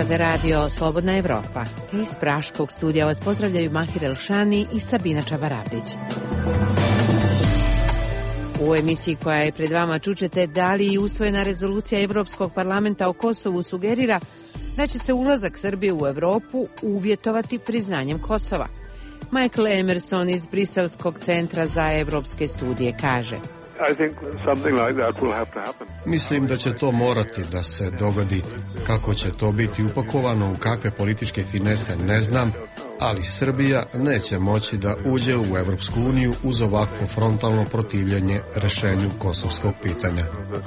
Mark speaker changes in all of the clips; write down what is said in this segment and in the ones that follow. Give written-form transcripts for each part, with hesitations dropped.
Speaker 1: Slušate radio Slobodna Evropa. Iz Praškog studija vas pozdravljaju Mahir Elšani i Sabina Čavarapić. U emisiji koja je pred vama čućete da li i usvojena rezolucija Evropskog parlamenta o Kosovu sugerira da će se ulazak Srbije u Evropu uvjetovati priznanjem Kosova. Michael Emerson iz Briselskog centra za evropske studije kaže:
Speaker 2: Mislim da će to morati da se dogodi. Kako će to biti upakovano, u kakve političke finese, ne znam, ali Srbija neće moći da uđe u Evropsku uniju uz ovakvo frontalno protivljenje rešenju kosovskog pitanja.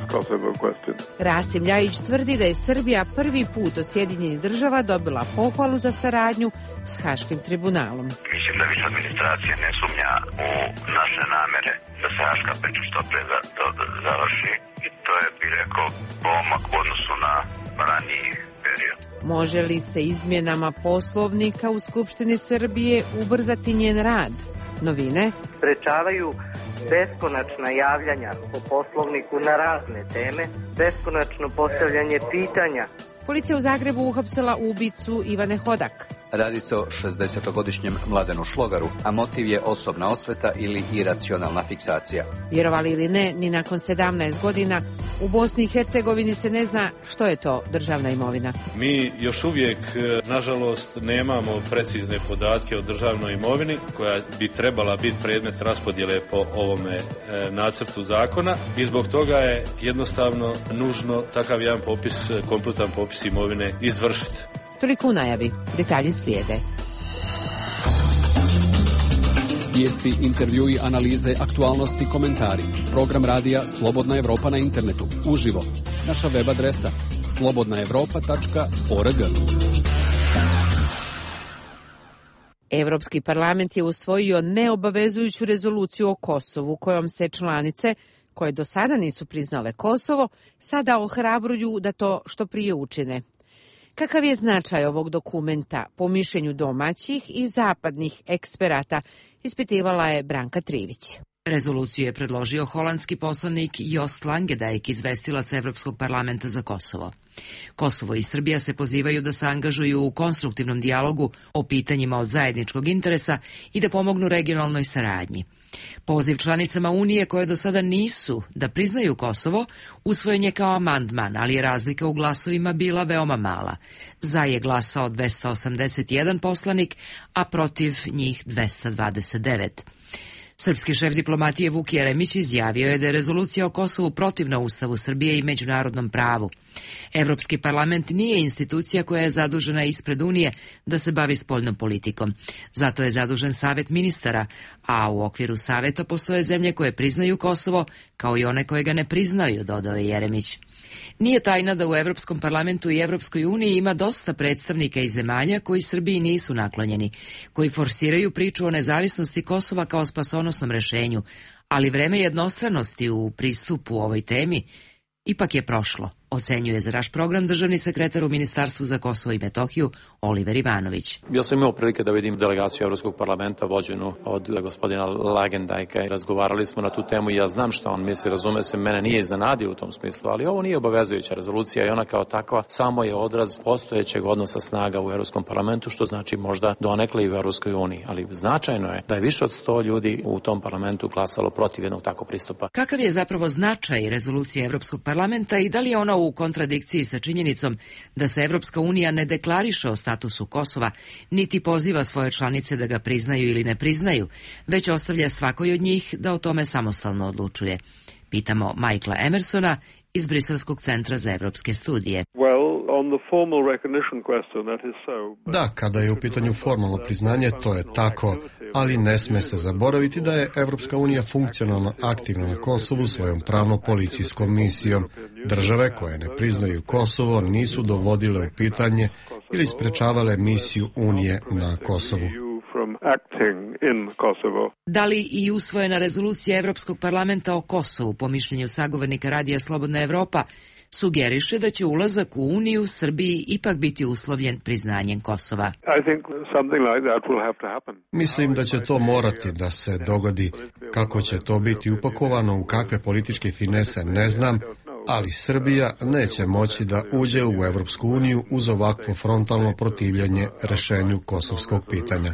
Speaker 1: Rasim Ljajić tvrdi da je Srbija prvi put od Sjedinjenih država dobila pohvalu za saradnju s Haškim tribunalom.
Speaker 3: Mislim da više administracija ne sumnja u naše namere da se Haška priča što pre završi i to je, bih rekao, pomak u odnosu na raniji period.
Speaker 1: Može li se izmjenama poslovnika u Skupštini Srbije ubrzati njen rad? Novine?
Speaker 4: Sprečavaju beskonačna javljanja po poslovniku na razne teme, beskonačno postavljanje pitanja.
Speaker 1: Policija u Zagrebu uhapsila ubicu Ivane Hodak.
Speaker 5: Radi se o 60-godišnjem Mladenu Šlogaru, a motiv je osobna osveta ili iracionalna fiksacija.
Speaker 1: Vjerovali ili ne, ni nakon 17 godina u Bosni i Hercegovini se ne zna što je to državna imovina.
Speaker 6: Mi još uvijek, nažalost, nemamo precizne podatke o državnoj imovini koja bi trebala biti predmet raspodjele po ovome nacrtu zakona i zbog toga je jednostavno nužno takav jedan popis, kompletan popis imovine izvršiti.
Speaker 1: Toliko u najavi. Detalji slijede.
Speaker 7: Vijesti, intervjui, analize, aktualnosti, komentari. Program radija Slobodna Evropa na internetu. Uživo. Naša web adresa slobodnaevropa.org.
Speaker 1: Evropski parlament je usvojio neobavezujuću rezoluciju o Kosovu, kojom se članice koje do sada nisu priznale Kosovo sada ohrabruju da to što prije učine. Kakav je značaj ovog dokumenta po mišljenju domaćih i zapadnih eksperata, ispitivala je Branka Trivić. Rezoluciju je predložio holandski poslanik Joost Langendijk, izvestilac Evropskog parlamenta za Kosovo. Kosovo i Srbija se pozivaju da se angažuju u konstruktivnom dijalogu o pitanjima od zajedničkog interesa i da pomognu regionalnoj saradnji. Poziv članicama Unije koje do sada nisu da priznaju Kosovo usvojen je kao amandman, ali je razlika u glasovima bila veoma mala. Za je glasao 281 poslanik, a protiv njih 229. Srpski šef diplomatije Vuk Jeremić izjavio je da je rezolucija o Kosovu protivna Ustavu Srbije i međunarodnom pravu. Evropski parlament nije institucija koja je zadužena ispred Unije da se bavi spoljnom politikom. Zato je zadužen Savet ministara, a u okviru Saveta postoje zemlje koje priznaju Kosovo, kao i one koje ga ne priznaju, dodao je Jeremić. Nije tajna da u Evropskom parlamentu i Evropskoj uniji ima dosta predstavnika iz zemalja koji Srbiji nisu naklonjeni, koji forsiraju priču o nezavisnosti Kosova kao spasonosnom rešenju, ali vreme jednostranosti u pristupu ovoj temi ipak je prošlo, ocenjuje za naš program državni sekretar u Ministarstvu za Kosovo i Metohiju Oliver Ivanović.
Speaker 8: Ja sam imao prilike da vidim delegaciju Evropskog parlamenta vođenu od gospodina Langendijka i razgovarali smo na tu temu i ja znam što on misli, razume se, mene nije iznenadio u tom smislu, ali ovo nije obavezujuća rezolucija i ona kao takva samo je odraz postojećeg odnosa snaga u Evropskom parlamentu, što znači možda donekle i u Evropskoj uniji, ali značajno je da je više od 100 ljudi u tom parlamentu glasalo protiv jednog takvog pristupa.
Speaker 1: Kakav je zapravo značaj rezolucije Evropskog parlamenta i da li je ona u kontradikciji sa činjenicom da se Evropska unija ne deklariše o statusu Kosova, niti poziva svoje članice da ga priznaju ili ne priznaju, već ostavlja svakoj od njih da o tome samostalno odlučuje? Pitamo Michaela Emersona iz Briselskog centra za evropske studije.
Speaker 2: Da, kada je u pitanju formalno priznanje, to je tako, ali ne sme se zaboraviti da je Evropska unija funkcionalno aktivna na Kosovu svojom pravno-policijskom misijom. Države koje ne priznaju Kosovo nisu dovodile u pitanje ili sprečavale misiju Unije na Kosovu.
Speaker 1: Da li i usvojena rezolucija Evropskog parlamenta o Kosovu, po mišljenju sagovornika radija Slobodna Evropa, sugeriše da će ulazak u Uniju Srbiji ipak biti uslovljen priznanjem Kosova?
Speaker 2: Mislim da će to morati da se dogodi. Kako će to biti upakovano, u kakve političke finese, ne znam, ali Srbija neće moći da uđe u Evropsku uniju uz ovakvo frontalno protivljenje rešenju kosovskog pitanja.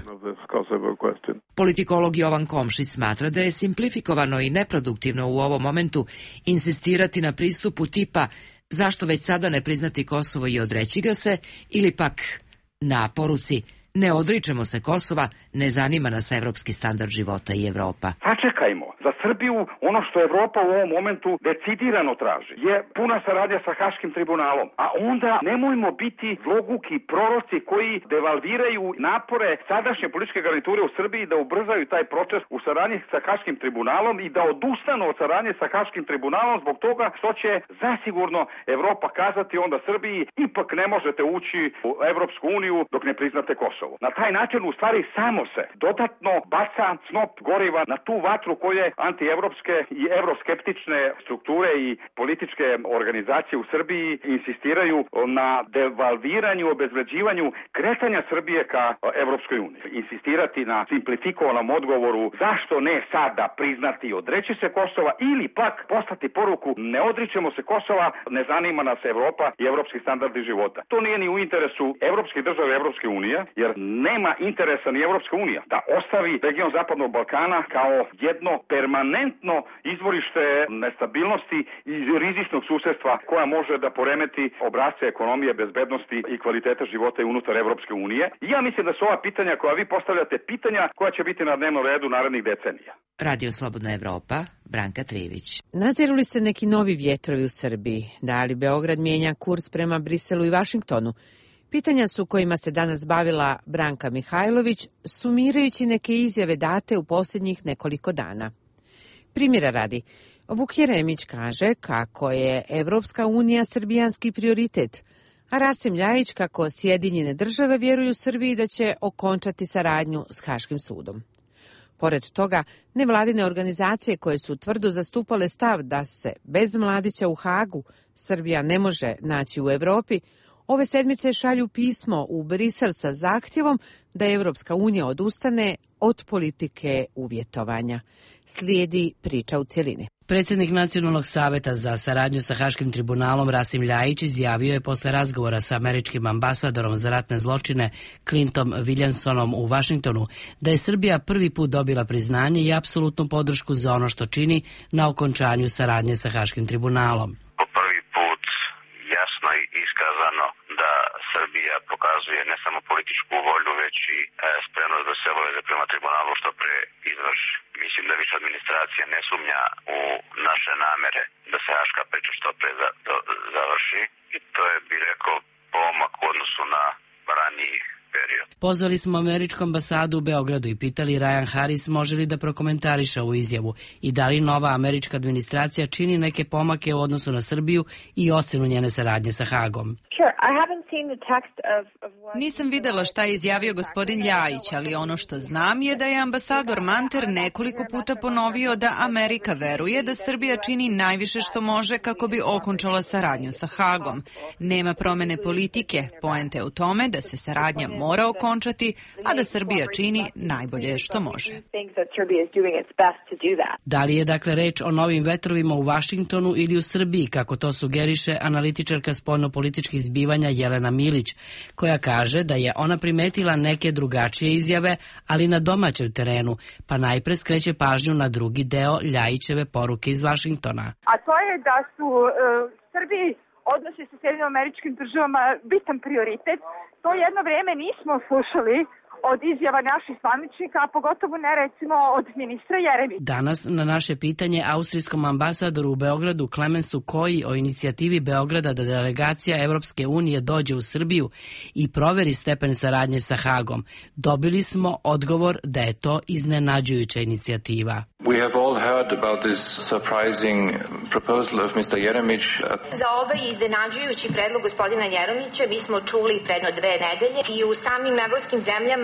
Speaker 9: Politikolog Jovan Komšić smatra da je simplifikovano i neproduktivno u ovom momentu insistirati na pristupu tipa zašto već sada ne priznati Kosovo i odreći ga se, ili pak na poruci ne odričemo se Kosova, ne zanima nas evropski standard života i Evropa.
Speaker 10: Sačekajmo. Za Srbiju ono što Evropa u ovom momentu decidirano traži je puna saradnja sa Haškim tribunalom. A onda nemojmo biti zloguki proroci koji devalviraju napore sadašnje političke garniture u Srbiji da ubrzaju taj proces u saradnji sa Haškim tribunalom i da odustanu od saradnje sa Haškim tribunalom zbog toga što će zasigurno Evropa kazati onda Srbiji ipak ne možete ući u Evropsku uniju dok ne priznate Kosovo. Na taj način u stvari samo se dodatno baca snop goriva na tu vatru koje antievropske i evroskeptične strukture i političke organizacije u Srbiji insistiraju na devalviranju, obezvređivanju kretanja Srbije ka Evropskoj uniji. Insistirati na simplifikovanom odgovoru zašto ne sada priznati i odreći se Kosova ili pak poslati poruku ne odričemo se Kosova, ne zanima nas Evropa i evropski standardi života. To nije ni u interesu evropskih država i Evropske unije, jer nema interesa ni Evropska unija da ostavi region Zapadnog Balkana kao jedno permanentno izvorište nestabilnosti i rizičnog susedstva koja može da poremeti obrasce ekonomije, bezbednosti i kvaliteta života i unutar Evropske unije. I ja mislim da su ova pitanja koja vi postavljate pitanja koja će biti na dnevnom redu narednih decenija.
Speaker 9: Radio Slobodna Evropa, Branka Trivić.
Speaker 1: Nadziru li se neki novi vjetrovi u Srbiji? Da li Beograd mijenja kurs prema Briselu i Vašingtonu? Pitanja su kojima se danas bavila Branka Mihajlović, sumirajući neke izjave date u posljednjih nekoliko dana. Primjera radi, Vuk Jeremić kaže kako je Evropska unija srbijanski prioritet, a Rasim Ljajić kako Sjedinjene države vjeruju Srbiji da će okončati saradnju s Haškim sudom. Pored toga, nevladine organizacije koje su tvrdo zastupale stav da se bez Mladića u Hagu Srbija ne može naći u Evropi, ove sedmice šalju pismo u Brisel sa zahtjevom da Evropska unija odustane od politike uvjetovanja. Slijedi priča u cjelini.
Speaker 9: Predsjednik Nacionalnog saveta za saradnju sa Haškim tribunalom Rasim Ljajić izjavio je posle razgovora sa američkim ambasadorom za ratne zločine Clintom Williamsonom u Vašingtonu da je Srbija prvi put dobila priznanje i apsolutnu podršku za ono što čini na okončanju saradnje sa Haškim tribunalom.
Speaker 3: Srbija pokazuje ne samo političku volju, već i spremnost da se obaveze prema tribunalu što pre izvrši. Mislim da više administracija ne sumnja u naše namere da se haška priča što pre završi i to je, bi rekao, pomak u odnosu na raniji period.
Speaker 9: Pozvali smo američku ambasadu u Beogradu i pitali Ryan Harris može li da prokomentariše ovu izjavu i da li nova američka administracija čini neke pomake u odnosu na Srbiju i ocenu njene saradnje sa Hagom.
Speaker 11: Nisam videla šta je izjavio gospodin Ljajić, ali ono što znam je da je ambasador Manter nekoliko puta ponovio da Amerika veruje da Srbija čini najviše što može kako bi okončala saradnju sa Hagom. Nema promene politike, poenta je u tome da se saradnja mora okončati, a da Srbija čini najbolje što može.
Speaker 9: Da li je dakle reč o novim vetrovima u Vašingtonu ili u Srbiji, kako to sugeriše analitičarka spoljnopolitičkih zbivanja Jelena Milić, koja kaže da je ona primetila neke drugačije izjave, ali na domaćem terenu, pa najpre skreće pažnju na drugi deo Ljajićeve poruke iz Vašingtona.
Speaker 12: A to je da su Srbiji odnosi sa Sjedinjenim Američkim Državama bitan prioritet. To jedno vrijeme nismo slušali od izjava naših zvaničnika, a pogotovo ne recimo od ministra Jeremića.
Speaker 9: Danas na naše pitanje austrijskom ambasadoru u Beogradu Klemensu Koji o inicijativi Beograda da delegacija Evropske unije dođe u Srbiju i proveri stepen saradnje sa Hagom, dobili smo odgovor da je to iznenađujuća inicijativa.
Speaker 13: We have all heard about this surprising proposal of Mr. Jeremić.
Speaker 14: Za ovaj iznenađujući predlog gospodina Jeremića mi smo čuli predno 2 nedelje i u samim evropskim zemljama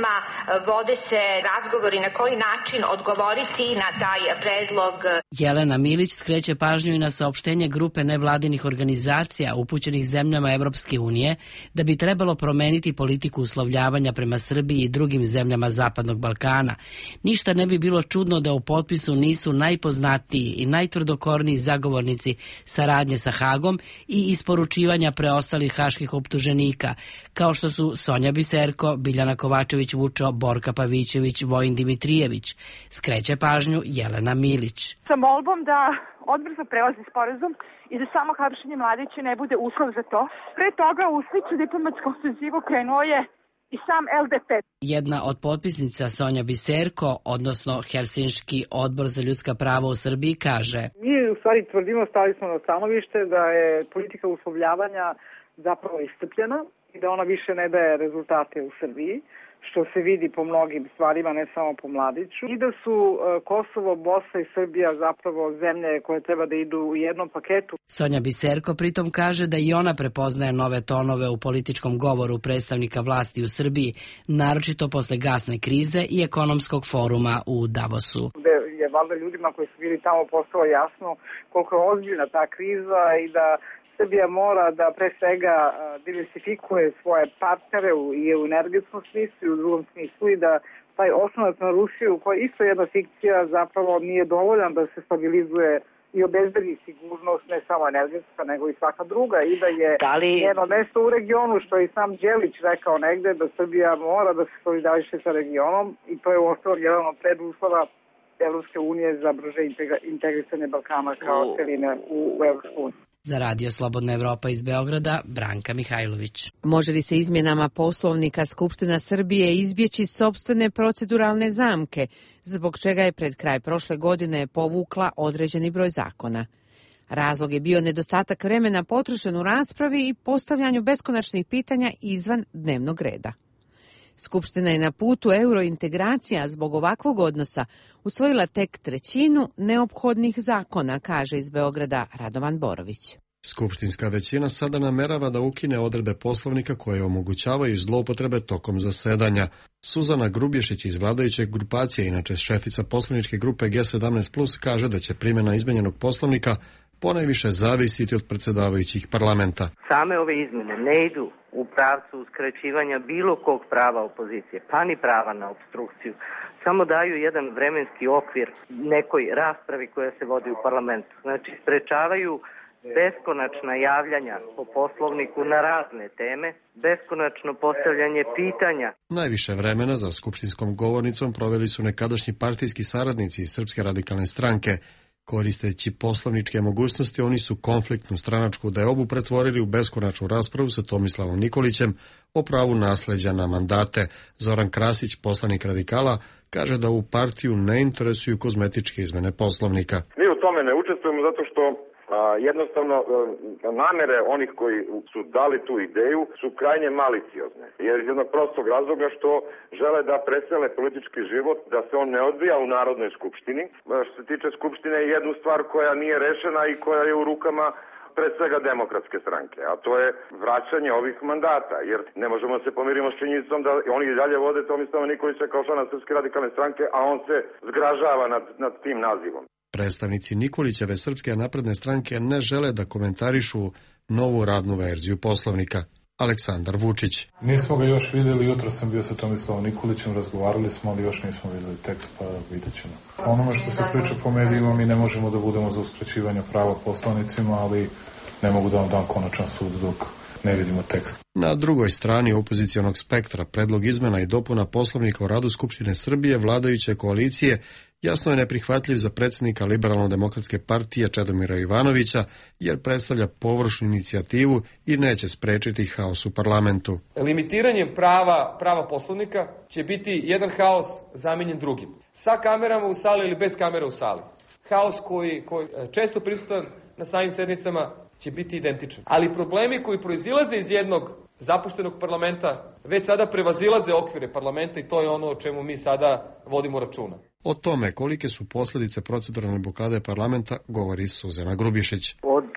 Speaker 14: medijima, vode se razgovori na koji način odgovoriti na taj predlog.
Speaker 9: Jelena Milić skreće pažnju i na saopštenje grupe nevladinih organizacija upućenih zemljama Evropske unije da bi trebalo promeniti politiku uslovljavanja prema Srbiji i drugim zemljama Zapadnog Balkana. Ništa ne bi bilo čudno da u potpisu nisu najpoznatiji i najtvrdokorniji zagovornici saradnje sa Hagom i isporučivanja preostalih haških optuženika, kao što su Sonja Biserko, Biljana Kovačević-Vučo, Borka Pavićević, Vojin Dimitrijević. Skreće pažnju Jelena Milić.
Speaker 12: Sa molbom da Odbor za prelazni sporazum i da samo hapšenje Mladića ne bude uslov za to. Pre toga u sličnu diplomatsku ofenzivu krenuo je i sam LDP.
Speaker 9: Jedna od potpisnica Sonja Biserko, odnosno Helsinški odbor za ljudska prava u Srbiji, kaže:
Speaker 15: Mi u stvari tvrdimo, stali smo na stanovište da je politika uslovljavanja zapravo iscrpljena i da ona više ne daje rezultate u Srbiji, što se vidi po mnogim stvarima, ne samo po Mladiću, i da su Kosovo, Bosna i Srbija zapravo zemlje koje treba da idu u jednom paketu.
Speaker 9: Sonja Biserko pritom kaže da i ona prepoznaje nove tonove u političkom govoru predstavnika vlasti u Srbiji, naročito posle gasne krize i ekonomskog foruma u Davosu.
Speaker 15: Gde je valjda ljudima koji su bili tamo postalo jasno koliko je ozbiljna ta kriza i da Srbija mora da pre svega diversifikuje svoje partnere i u energetskom smislu i u drugom smislu i da taj osnovac na Rusiju, koja je isto jedna fikcija, zapravo nije dovoljan da se stabilizuje i obezbedi sigurnost, ne samo energetska, nego i svaka druga, i da je njeno mesto u regionu, što je i sam Đelić rekao negde, da Srbija mora da se solidariše sa regionom i to je uostalom jedan od preduslova Evropske unije za brže integrisanje Balkana kao celine u Evropsku uniju.
Speaker 9: Za Radio Slobodna Evropa iz Beograda, Branka Mihajlović.
Speaker 1: Može li se izmjenama Poslovnika Skupština Srbije izbjeći sopstvene proceduralne zamke, zbog čega je pred kraj prošle godine povukla određeni broj zakona? Razlog je bio nedostatak vremena potrošen u raspravi i postavljanju beskonačnih pitanja izvan dnevnog reda. Skupština je na putu eurointegracija zbog ovakvog odnosa usvojila tek trećinu neophodnih zakona, kaže iz Beograda Radovan Borović.
Speaker 2: Skupštinska većina sada namerava da ukine odredbe Poslovnika koje omogućavaju zloupotrebe tokom zasedanja. Suzana Grubješić iz vladajuće grupacije, inače šefica poslaničke grupe G17+, kaže da će primjena izmenjenog Poslovnika ponajviše zavisiti od predsjedavajućih parlamenta.
Speaker 4: Same ove izmjene ne idu u pravcu uskraćivanja bilo kog prava opozicije, pa ni prava na opstrukciju. Samo daju jedan vremenski okvir nekoj raspravi koja se vodi u parlamentu. Znači, sprečavaju beskonačna javljanja po Poslovniku na razne teme, beskonačno postavljanje pitanja.
Speaker 2: Najviše vremena za skupštinskom govornicom proveli su nekadašnji partijski saradnici iz Srpske radikalne stranke. Koristeći poslovničke mogućnosti, oni su konfliktnu stranačku deobu pretvorili u beskonačnu raspravu sa Tomislavom Nikolićem o pravu nasleđa na mandate. Zoran Krasić, poslanik radikala, kaže da u partiju ne interesuju kozmetičke izmene Poslovnika.
Speaker 16: Mi u tome ne učestvujemo zato što jednostavno namere onih koji su dali tu ideju su krajnje maliciozne. Jer iz jednog prostog razloga što žele da presele politički život, da se on ne odvija u Narodnoj skupštini. Što se tiče skupštine, jednu stvar koja nije rešena i koja je u rukama pre svega Demokratske stranke, a to je vraćanje ovih mandata, jer ne možemo se pomirimo s činjenicom da oni i dalje vode Tomislava Nikolića kao člana Srpske radikalne stranke, a on se zgražava nad tim nazivom.
Speaker 2: Predstavnici Nikolićeve Srpske napredne stranke ne žele da komentarišu novu radnu verziju Poslovnika. Aleksandar Vučić.
Speaker 17: Nismo ga još vidjeli, jutro sam bio sa Tomislavom Nikolićem, razgovarali smo, ali još nismo vidjeli tekst, pa vidjet ćemo. Onome što se priča po medijima, mi ne možemo da budemo za uskraćivanje prava poslanicima, ali ne mogu da vam dam konačan sud dok ne vidimo tekst.
Speaker 2: Na drugoj strani opozicionog spektra predlog izmena i dopuna Poslovnika o radu Skupštine Srbije vladajuće koalicije jasno je neprihvatljiv za predsjednika Liberalno-demokratske partije Čedomira Ivanovića, jer predstavlja površnu inicijativu i neće sprečiti haos u parlamentu.
Speaker 18: Limitiranjem prava Poslovnika će biti jedan haos zamenjen drugim. Sa kamerama u sali ili bez kamera u sali. Haos koji često prisutan na samim sednicama će biti identičan. Ali problemi koji proizilaze iz jednog zapuštenog parlamenta već sada prevazilaze okvire parlamenta i to je ono o čemu mi sada vodimo računa.
Speaker 2: O tome kolike su posljedice proceduralne blokade parlamenta govori Suzana Grubješić.
Speaker 4: Od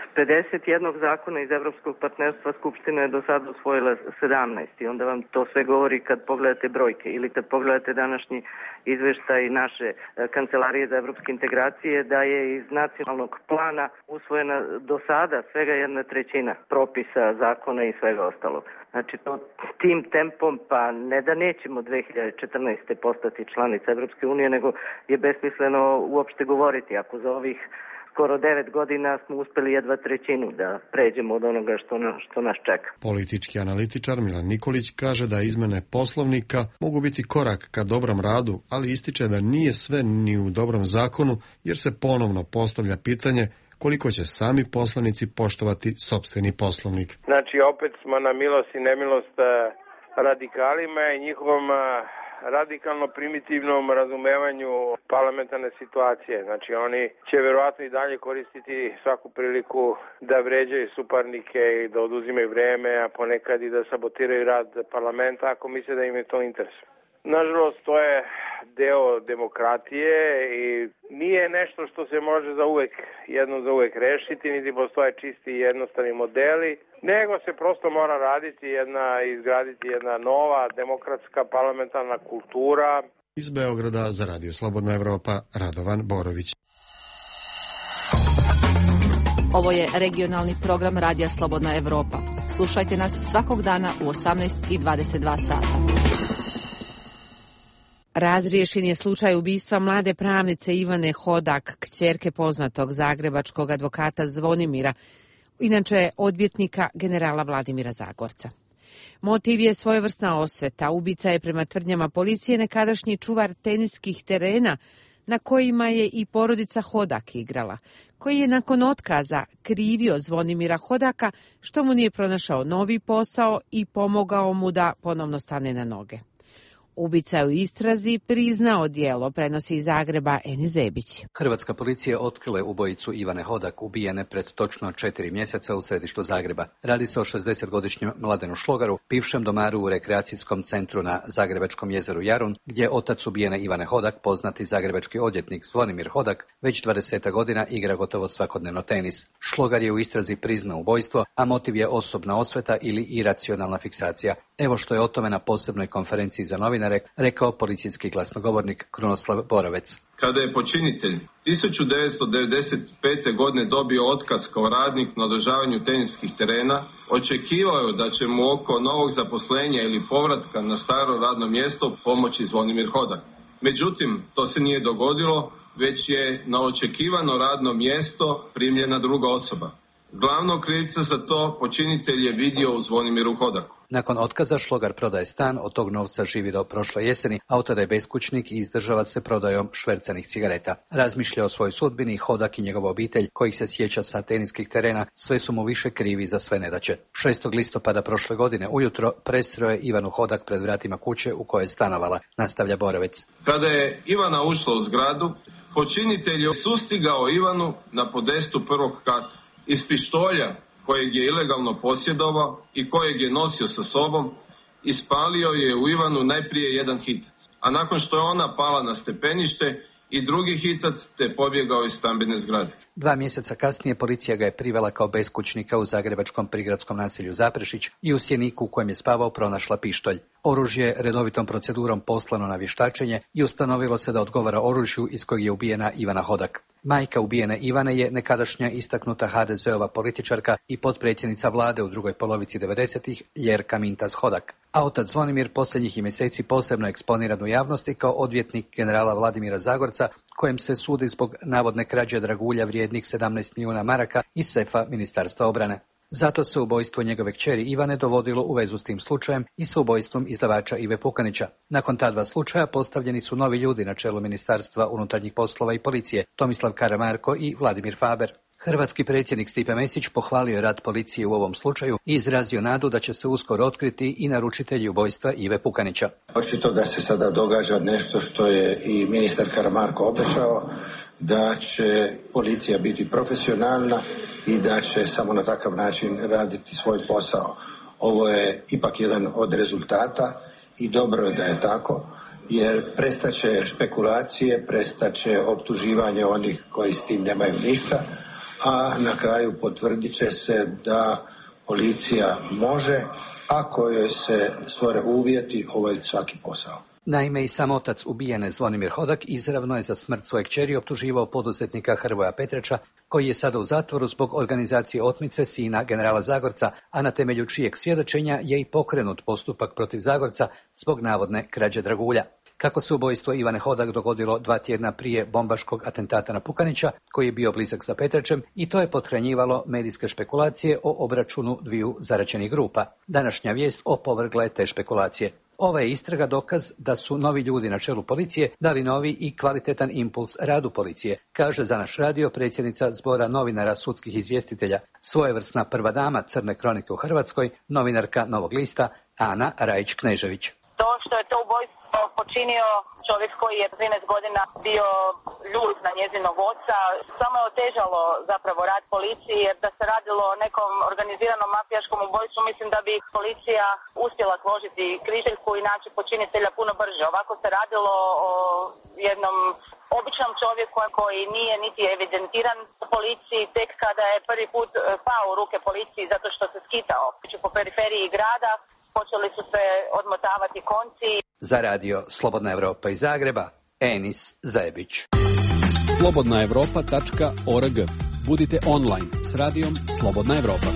Speaker 4: 51 zakona iz Evropskog partnerstva Skupština je do sada usvojila 17 i onda vam to sve govori kad pogledate brojke ili kad pogledate današnji izveštaj naše Kancelarije za evropske integracije da je iz nacionalnog plana usvojena do sada svega 1/3 propisa, zakona i svega ostalog. Znači to tim tempom pa ne da nećemo 2014. postati članica Evropske unije, nego je besmisleno uopšte govoriti ako za ovih skoro 9 godina smo uspeli jedva 1/3 da pređemo od onoga što nas čeka.
Speaker 2: Politički analitičar Milan Nikolić kaže da izmene poslovnika mogu biti korak ka dobrom radu, ali ističe da nije sve ni u dobrom zakonu, jer se ponovno postavlja pitanje koliko će sami poslanici poštovati sopstveni poslovnik.
Speaker 19: Znači opet smo na milost i nemilost radikalima i njihovom radikalno primitivnom razumevanju parlamentarne situacije. Znači oni će verovatno i dalje koristiti svaku priliku da vređaju suparnike i da oduzimaju vreme, a ponekad i da sabotiraju rad parlamenta ako misle da im je to interes. Nažalost, to je deo demokratije i nije nešto što se može jednom za uvek rešiti, niti postoje čisti i jednostavni modeli, nego se prosto mora raditi izgraditi jedna nova demokratska parlamentarna kultura.
Speaker 2: Iz Beograda za Radio Slobodna Evropa, Radovan Borović.
Speaker 20: Ovo je regionalni program Radija Slobodna Evropa. Slušajte nas svakog dana u 18:22 sata.
Speaker 1: Razriješen je slučaj ubistva mlade pravnice Ivane Hodak, kćerke poznatog zagrebačkog advokata Zvonimira, inače odvjetnika generala Vladimira Zagorca. Motiv je svojevrsna osveta. Ubica je prema tvrdnjama policije nekadašnji čuvar teniskih terena na kojima je i porodica Hodak igrala, koji je nakon otkaza krivio Zvonimira Hodaka što mu nije pronašao novi posao i pomogao mu da ponovno stane na noge. Ubica je u istrazi priznao djelo, prenosi iz Zagreba Eni Zebić.
Speaker 5: Hrvatska policija otkrila je ubojicu Ivane Hodak, ubijene pred točno 4 mjeseca u središtu Zagreba. Radi se o 60-godišnjem Mladenu Šlogaru, bivšem domaru u rekreacijskom centru na Zagrebačkom jezeru Jarun, gdje je otac ubijene Ivane Hodak, poznati zagrebački odvjetnik Zvonimir Hodak, već 20 godina igra gotovo svakodnevno tenis. Šlogar je u istrazi priznao ubojstvo, a motiv je osobna osveta ili iracionalna fiksacija. Evo što je o tome na posebnoj konferenciji za novinare rekao policijski glasnogovornik Krunoslav Borovec.
Speaker 21: Kada je počinitelj 1995. godine dobio otkaz kao radnik na održavanju teniskih terena, očekivao je da će mu oko novog zaposlenja ili povratka na staro radno mjesto pomoći Zvonimir Hodak. Međutim, to se nije dogodilo, već je na očekivano radno mjesto primljena druga osoba. Glavnog krivca za to počinitelj je vidio u Zvonimiru Hodaku.
Speaker 5: Nakon otkaza Šlogar prodaje stan, od tog novca živi do prošle jeseni, a od tada je beskućnik i izdržava se prodajom švercanih cigareta. Razmišlja o svojoj sudbini, Hodak i njegova obitelj, kojih se sjeća sa teniskih terena, sve su mu više krivi za sve nedaće. 6. listopada prošle godine ujutro presreo je Ivanu Hodak pred vratima kuće u kojoj je stanovala, nastavlja Borovec.
Speaker 21: Kada je Ivana ušla u zgradu, počinitelj je sustigao Ivanu na podestu prvog kata. Iz pištolja kojeg je ilegalno posjedovao i kojeg je nosio sa sobom, ispalio je u Ivanu najprije jedan hitac, a nakon što je ona pala na stepenište i drugi hitac te pobjegao iz stambene zgrade.
Speaker 5: 2 mjeseca kasnije policija ga je privela kao beskućnika u zagrebačkom prigradskom naselju Zaprešić i u sjeniku u kojem je spavao pronašla pištolj. Oružje je redovitom procedurom poslano na vještačenje i ustanovilo se da odgovara oružju iz kojeg je ubijena Ivana Hodak. Majka ubijene Ivane je nekadašnja istaknuta HDZ-ova političarka i potpredsjednica vlade u drugoj polovici 90-ih Ljerka Mintas Hodak. A otac Zvonimir posljednjih je mjeseci posebno eksponiran u javnosti kao odvjetnik generala Vladimira Zagorca, kojem se sudi zbog navodne krađe dragulja vrijednih 17 milijuna maraka iz sefa Ministarstva obrane. Zato se ubojstvo njegove kćeri Ivane dovodilo u vezu s tim slučajem i s ubojstvom izdavača Ive Pukanića. Nakon ta 2 slučaja postavljeni su novi ljudi na čelu Ministarstva unutarnjih poslova i policije, Tomislav Karamarko i Vladimir Faber. Hrvatski predsjednik Stipe Mesić pohvalio je rad policije u ovom slučaju i izrazio nadu da će se uskoro otkriti i naručitelji ubojstva Ive Pukanića.
Speaker 22: Očito da se sada događa nešto što je i ministar Karamarko obećao, da će policija biti profesionalna i da će samo na takav način raditi svoj posao. Ovo je ipak jedan od rezultata i dobro je da je tako, jer prestaće špekulacije, prestaće optuživanje onih koji s tim nemaju ništa, a na kraju potvrdit će se da policija može, ako joj se stvore uvjeti, obaviti svaki posao.
Speaker 5: Naime, i sam otac ubijene Zvonimir Hodak izravno je za smrt svoje kćeri optuživao poduzetnika Hrvoja Petrača, koji je sada u zatvoru zbog organizacije otmice sina generala Zagorca, a na temelju čijeg svjedočenja je i pokrenut postupak protiv Zagorca zbog navodne krađe dragulja. Kako se ubojstvo Ivane Hodak dogodilo 2 tjedna prije bombaškog atentata na Pukanića, koji je bio blizak sa Petračem, i to je pothranjivalo medijske špekulacije o obračunu dviju zaraćenih grupa. Današnja vijest opovrgla je te špekulacije. Ova je istraga dokaz da su novi ljudi na čelu policije dali novi i kvalitetan impuls radu policije, kaže za naš radio predsjednica Zbora novinara sudskih izvjestitelja, svojevrsna prva dama Crne kronike u Hrvatskoj, novinarka Novog lista Ana Rajić-Knežević.
Speaker 6: To što je to ubojstvo počinio čovjek koji je 13 godina bio ljut na njezinog oca, samo je otežalo zapravo rad policije, jer da se radilo o nekom organiziranom mafijaškom ubojstvu, mislim da bi policija uspjela složiti križaljku i naći počinitelja puno brže. Ovako se radilo o jednom običnom čovjeku koji nije niti evidentiran u policiji, tek kada je prvi put pao u ruke policiji zato što se skitao po periferiji grada, počeli su se odmotavati konci.
Speaker 5: Za radio Slobodna Evropa iz Zagreba, Enis Zajebić.
Speaker 7: slobodnaevropa.org. Budite online s radijom Slobodna Evropa.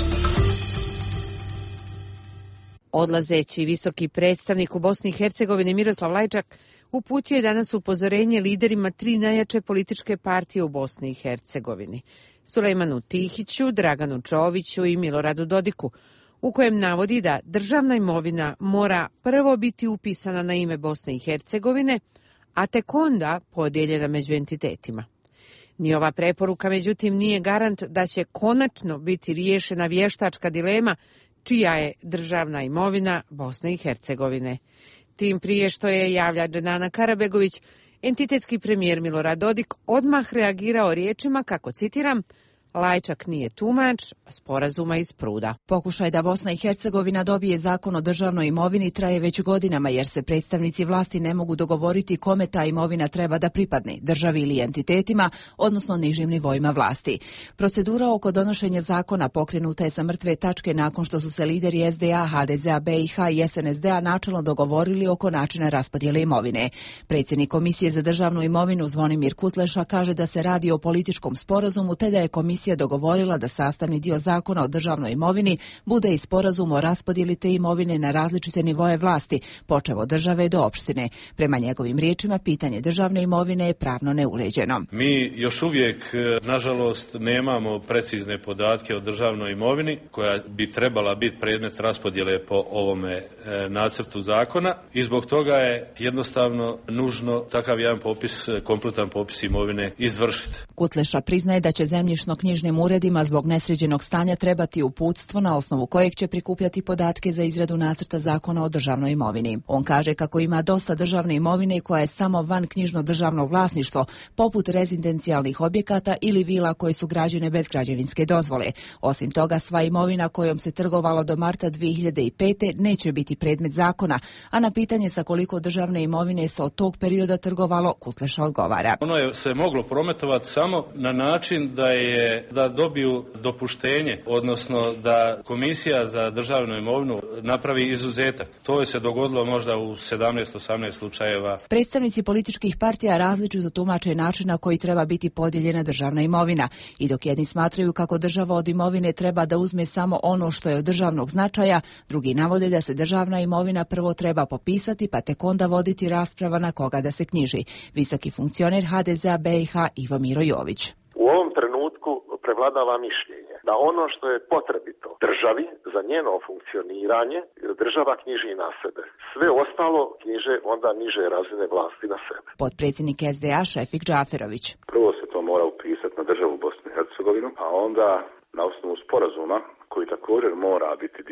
Speaker 1: Odlazeći visoki predstavnik u Bosni i Hercegovini Miroslav Lajčak uputio je danas upozorenje liderima 3 najjače političke partije u Bosni i Hercegovini, Sulejmanu Tihiću, Draganu Čoviću i Miloradu Dodiku, u kojem navodi da državna imovina mora prvo biti upisana na ime Bosne i Hercegovine, a tek onda podijeljena među entitetima. Ni ova preporuka, međutim, nije garant da će konačno biti riješena vještačka dilema čija je državna imovina Bosne i Hercegovine. Tim prije što je, javlja Dženana Karabegović, entitetski premijer Milorad Dodik odmah reagirao riječima kako, citiram, Lajčak nije tumač sporazuma iz Pruda.
Speaker 23: Pokušaj da Bosna i Hercegovina dobije zakon o državnoj imovini traje već godinama, jer se predstavnici vlasti ne mogu dogovoriti kome ta imovina treba da pripadne, državi ili entitetima, odnosno nižim nivoima vlasti. Procedura oko donošenja zakona pokrenuta je sa mrtve tačke nakon što su se lideri SDA, HDZ-a, BiH i SNSD-a načelno dogovorili oko načina raspodjele imovine. Predsjednik Komisije za državnu imovinu Zvonimir Kutleša kaže da se radi o političkom sporazumu, te da je komisija dogovorila da sastavni dio zakona o državnoj imovini bude i sporazum o raspodjeli te imovine na različite nivoje vlasti, počev od države do opštine. Prema njegovim riječima, pitanje državne imovine je pravno neuređeno.
Speaker 24: Mi još uvijek, nažalost, nemamo precizne podatke o državnoj imovini koja bi trebala biti predmet raspodjele po ovome nacrtu zakona i zbog toga je jednostavno nužno takav jedan popis, kompletan popis imovine izvršiti.
Speaker 23: Kutleša priznaje da će zemljišno-knjižnim uredima zbog nesređenog stanja trebati uputstvo na osnovu kojeg će prikupljati podatke za izradu nacrta zakona o državnoj imovini. On kaže kako ima dosta državne imovine koja je samo van knjižno državno vlasništvo, poput rezidencijalnih objekata ili vila koje su građene bez građevinske dozvole. Osim toga, sva imovina kojom se trgovalo do marta 2005. neće biti predmet zakona, a na pitanje sa koliko državne imovine se od tog perioda trgovalo, Kutleša odgovara.
Speaker 24: Ono je se moglo prometovati samo na način da dobiju dopuštenje, odnosno da Komisija za državnu imovinu napravi izuzetak. To je se dogodilo možda u 17-18 slučajeva.
Speaker 23: Predstavnici političkih partija različito tumače način na koji treba biti podijeljena državna imovina. I dok jedni smatraju kako država od imovine treba da uzme samo ono što je od državnog značaja, drugi navode da se državna imovina prvo treba popisati, pa tek onda voditi rasprava na koga da se knjiži. Visoki funkcioner HDZ-a BiH Ivo Miro Jović.
Speaker 25: U ovom trenutku prevladava mišljenje da ono što je potrebito državi za njeno funkcioniranje, država knjiži na sebe. Sve ostalo knjiže onda niže razine vlasti na sebe.
Speaker 23: Potpredsjednik SDA Šefik Džaferović.
Speaker 25: Prvo se to mora upisati na državu Bosnu i Hercegovinu, a onda na osnovu sporazuma koji također mora biti dio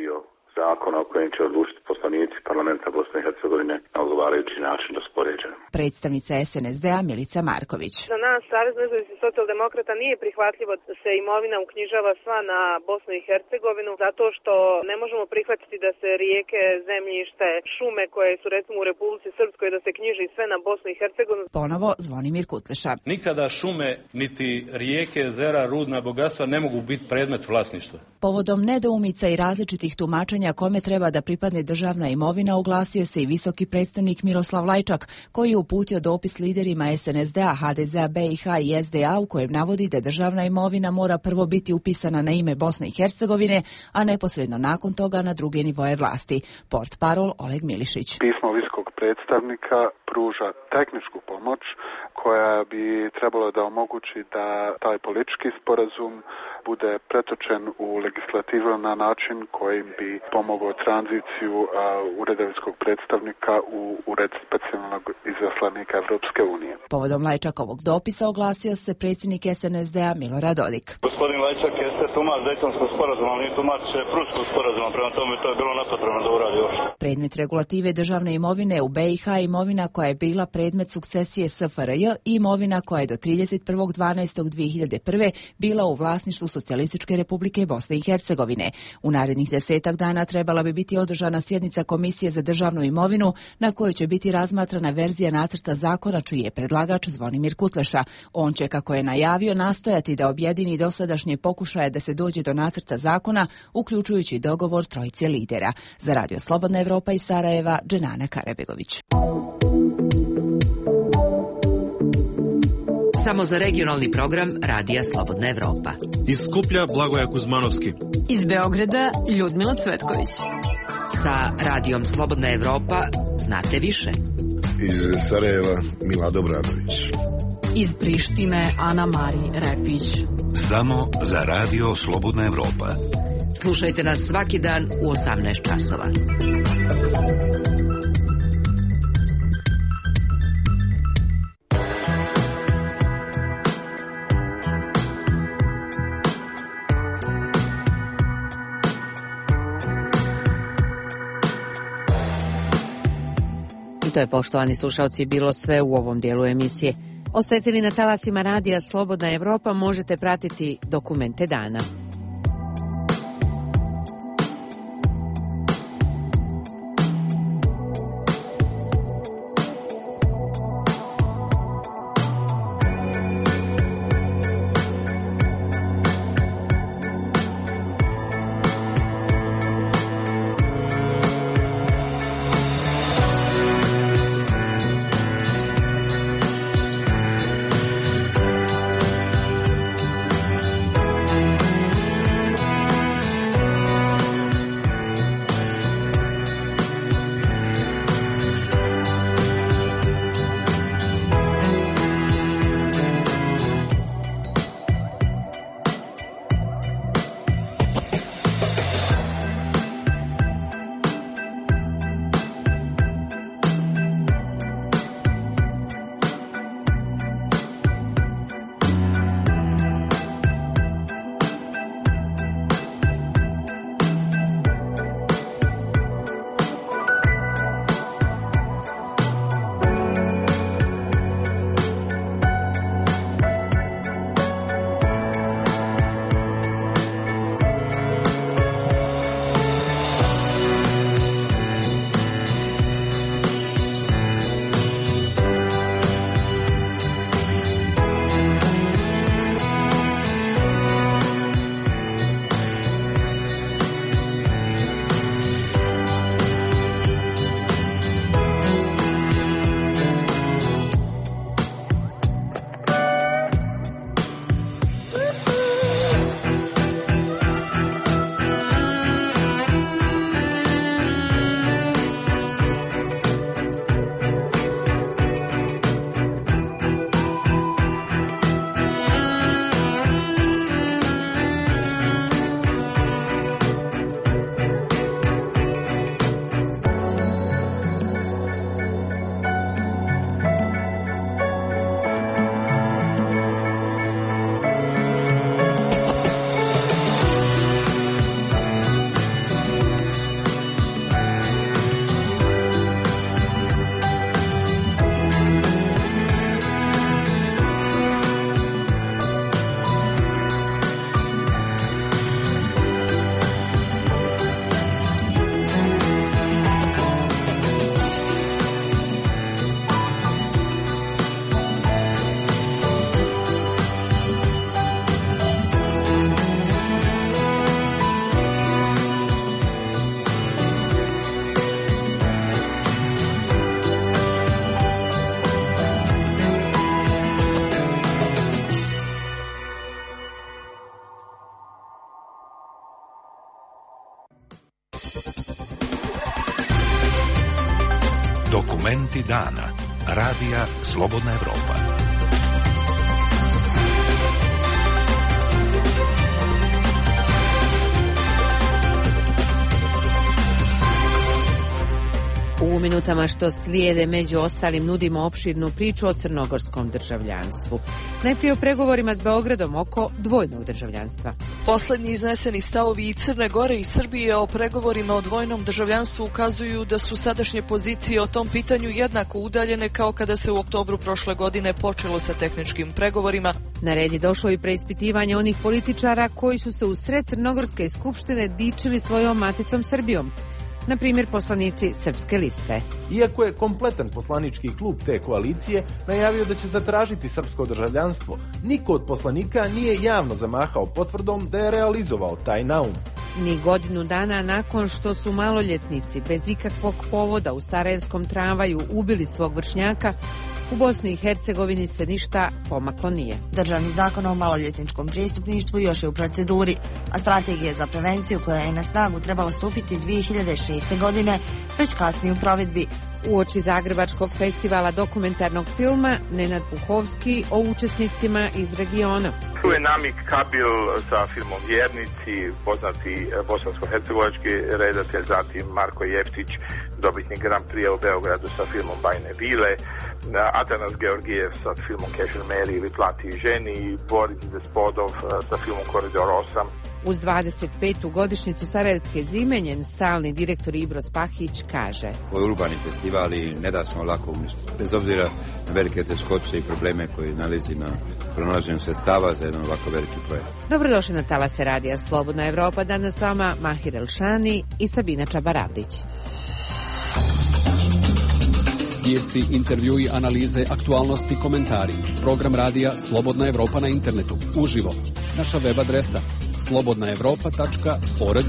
Speaker 3: zakona o kojem će odlučiti poslanici parlamenta Bosne i Hercegovine na odgovarajući način raspoređeni.
Speaker 23: Predstavnica SNSD-a Milica Marković.
Speaker 8: Za nas, Savez nezavisnih socijaldemokrata, nije prihvatljivo da se imovina uknjižava sva na Bosnu i Hercegovinu, zato što ne možemo prihvatiti da se rijeke, zemljište, šume koje su recimo u Republici Srpskoj da se knjiži sve na Bosnu i Hercegovinu.
Speaker 23: Ponovo Zvonimir Kutleša.
Speaker 24: Nikada šume, niti rijeke, jezera, rudna bogatstva ne mogu biti predmet vlasništva.
Speaker 23: Povodom nedoumica i različitih tumačenja kome treba da pripadne državna imovina oglasio se i visoki predstavnik Miroslav Lajčak, koji je uputio dopis liderima SNSD-a, HDZ-a, BiH i SDA u kojem navodi da državna imovina mora prvo biti upisana na ime Bosne i Hercegovine, a neposredno nakon toga na druge nivoje vlasti. Portparol Oleg Milišić.
Speaker 10: Pismo visokog predstavnika pruža tehničku pomoć koja bi trebalo da omogući da taj politički sporazum bude pretočen u legislativu na način kojim bi pomogao tranziciju ureda visokog predstavnika u ured specijalnog izaslanika Evropske unije.
Speaker 23: Povodom Lajčakovog dopisa oglasio se predsjednik SNSD-a Milorad Dodik.
Speaker 11: Gospodin Lajčak jeste tumač Dejtonskog sporazuma, ali nije tumač Prutskog sporazuma, prema tome to je bilo nepotrebno da uradi još.
Speaker 23: Predmet regulative državne imovine u BiH je imovina koja je bila predmet sukcesije SFRJ i imovina koja je do 31.12.2001. bila u vlasništvu Socijalističke republike Bosne i Hercegovine. U narednih 10 dana trebala bi biti održana sjednica Komisije za državnu imovinu na kojoj će biti razmatrana verzija nacrta zakona čiji je predlagač Zvonimir Kutleša. On će, kako je najavio, nastojati da objedini dosadašnje pokušaje da se dođe do nacrta zakona, uključujući dogovor trojice lidera. Za Radio Slobodna Evropa iz Sarajeva, Dženana Karabegović.
Speaker 13: Samo za regionalni program Radija Slobodna Evropa.
Speaker 26: Iz Skuplja Blagoja Kuzmanovski.
Speaker 13: Iz Beograda Ljudmila Cvetković. Sa Radijom Slobodna Evropa znate više.
Speaker 27: Iz Sarajeva Milad Obradović.
Speaker 13: Iz Prištine Ana Mari Repić.
Speaker 27: Samo za Radio Slobodna Evropa.
Speaker 13: Slušajte nas svaki dan u 18 časova.
Speaker 1: To je, poštovani slušalci, bilo sve u ovom dijelu emisije. Osjetili na talasima Radija Slobodna Evropa možete pratiti dokumente dana.
Speaker 27: Dokumenti dana. Radija Slobodna Evropa.
Speaker 1: U minutama što slijede među ostalim nudimo opširnu priču o crnogorskom državljanstvu. Najprije o pregovorima s Beogradom oko dvojnog državljanstva.
Speaker 9: Poslednji izneseni stavovi i Crne Gore i Srbije o pregovorima o dvojnom državljanstvu ukazuju da su sadašnje pozicije o tom pitanju jednako udaljene kao kada se u oktobru prošle godine počelo sa tehničkim pregovorima.
Speaker 1: Na red je došlo i preispitivanje onih političara koji su se u sred Crnogorske skupštine dičili svojom maticom Srbijom. Na primjer, poslanici Srpske liste.
Speaker 12: Iako je kompletan poslanički klub te koalicije najavio da će zatražiti srpsko državljanstvo, niko od poslanika nije javno zamahao potvrdom da je realizovao taj naum.
Speaker 1: Ni godinu dana nakon što su maloljetnici bez ikakvog povoda u sarajevskom tramvaju ubili svog vršnjaka, u Bosni i Hercegovini se ništa pomaklo nije.
Speaker 14: Državni zakon o maloljetničkom prijestupništvu još je u proceduri, a strategija za prevenciju koja je na snagu trebala stupiti 2006. godine, već kasnije u provedbi.
Speaker 1: Uoči Zagrebačkog festivala dokumentarnog filma Nenad Buhovski o učesnicima iz regiona.
Speaker 15: Tu je Namik Kabil sa filmom Vjernici, poznati bosansko-hercegovački redatelj, zatim Marko Jeftić, dobitnik Grand Prix u Beogradu sa filmom Bajne vile, Atanas Georgijev sa filmom Kešer Meri ili Plati ženi i Boris Despodov sa filmom Koridor 8.
Speaker 1: Uz 25. godišnjicu Sarajevske zime, njen stalni direktor Ibro Spahić kaže:
Speaker 16: Ovo je urbani festival i ne da smo lako uništiti. Bez obzira na velike teškoće i probleme koje nalazi na pronalaženju sredstava za jedan ovako veliki projekt.
Speaker 1: Dobrodošli na talase radija Slobodna Evropa. Danas s vama Mahir Elšani i Sabina Čabaravdić.
Speaker 7: Vijesti, intervjui, analize, aktualnosti, komentari. Program radija Slobodna Evropa na internetu. Uživo. Naša web adresa slobodnaevropa.org.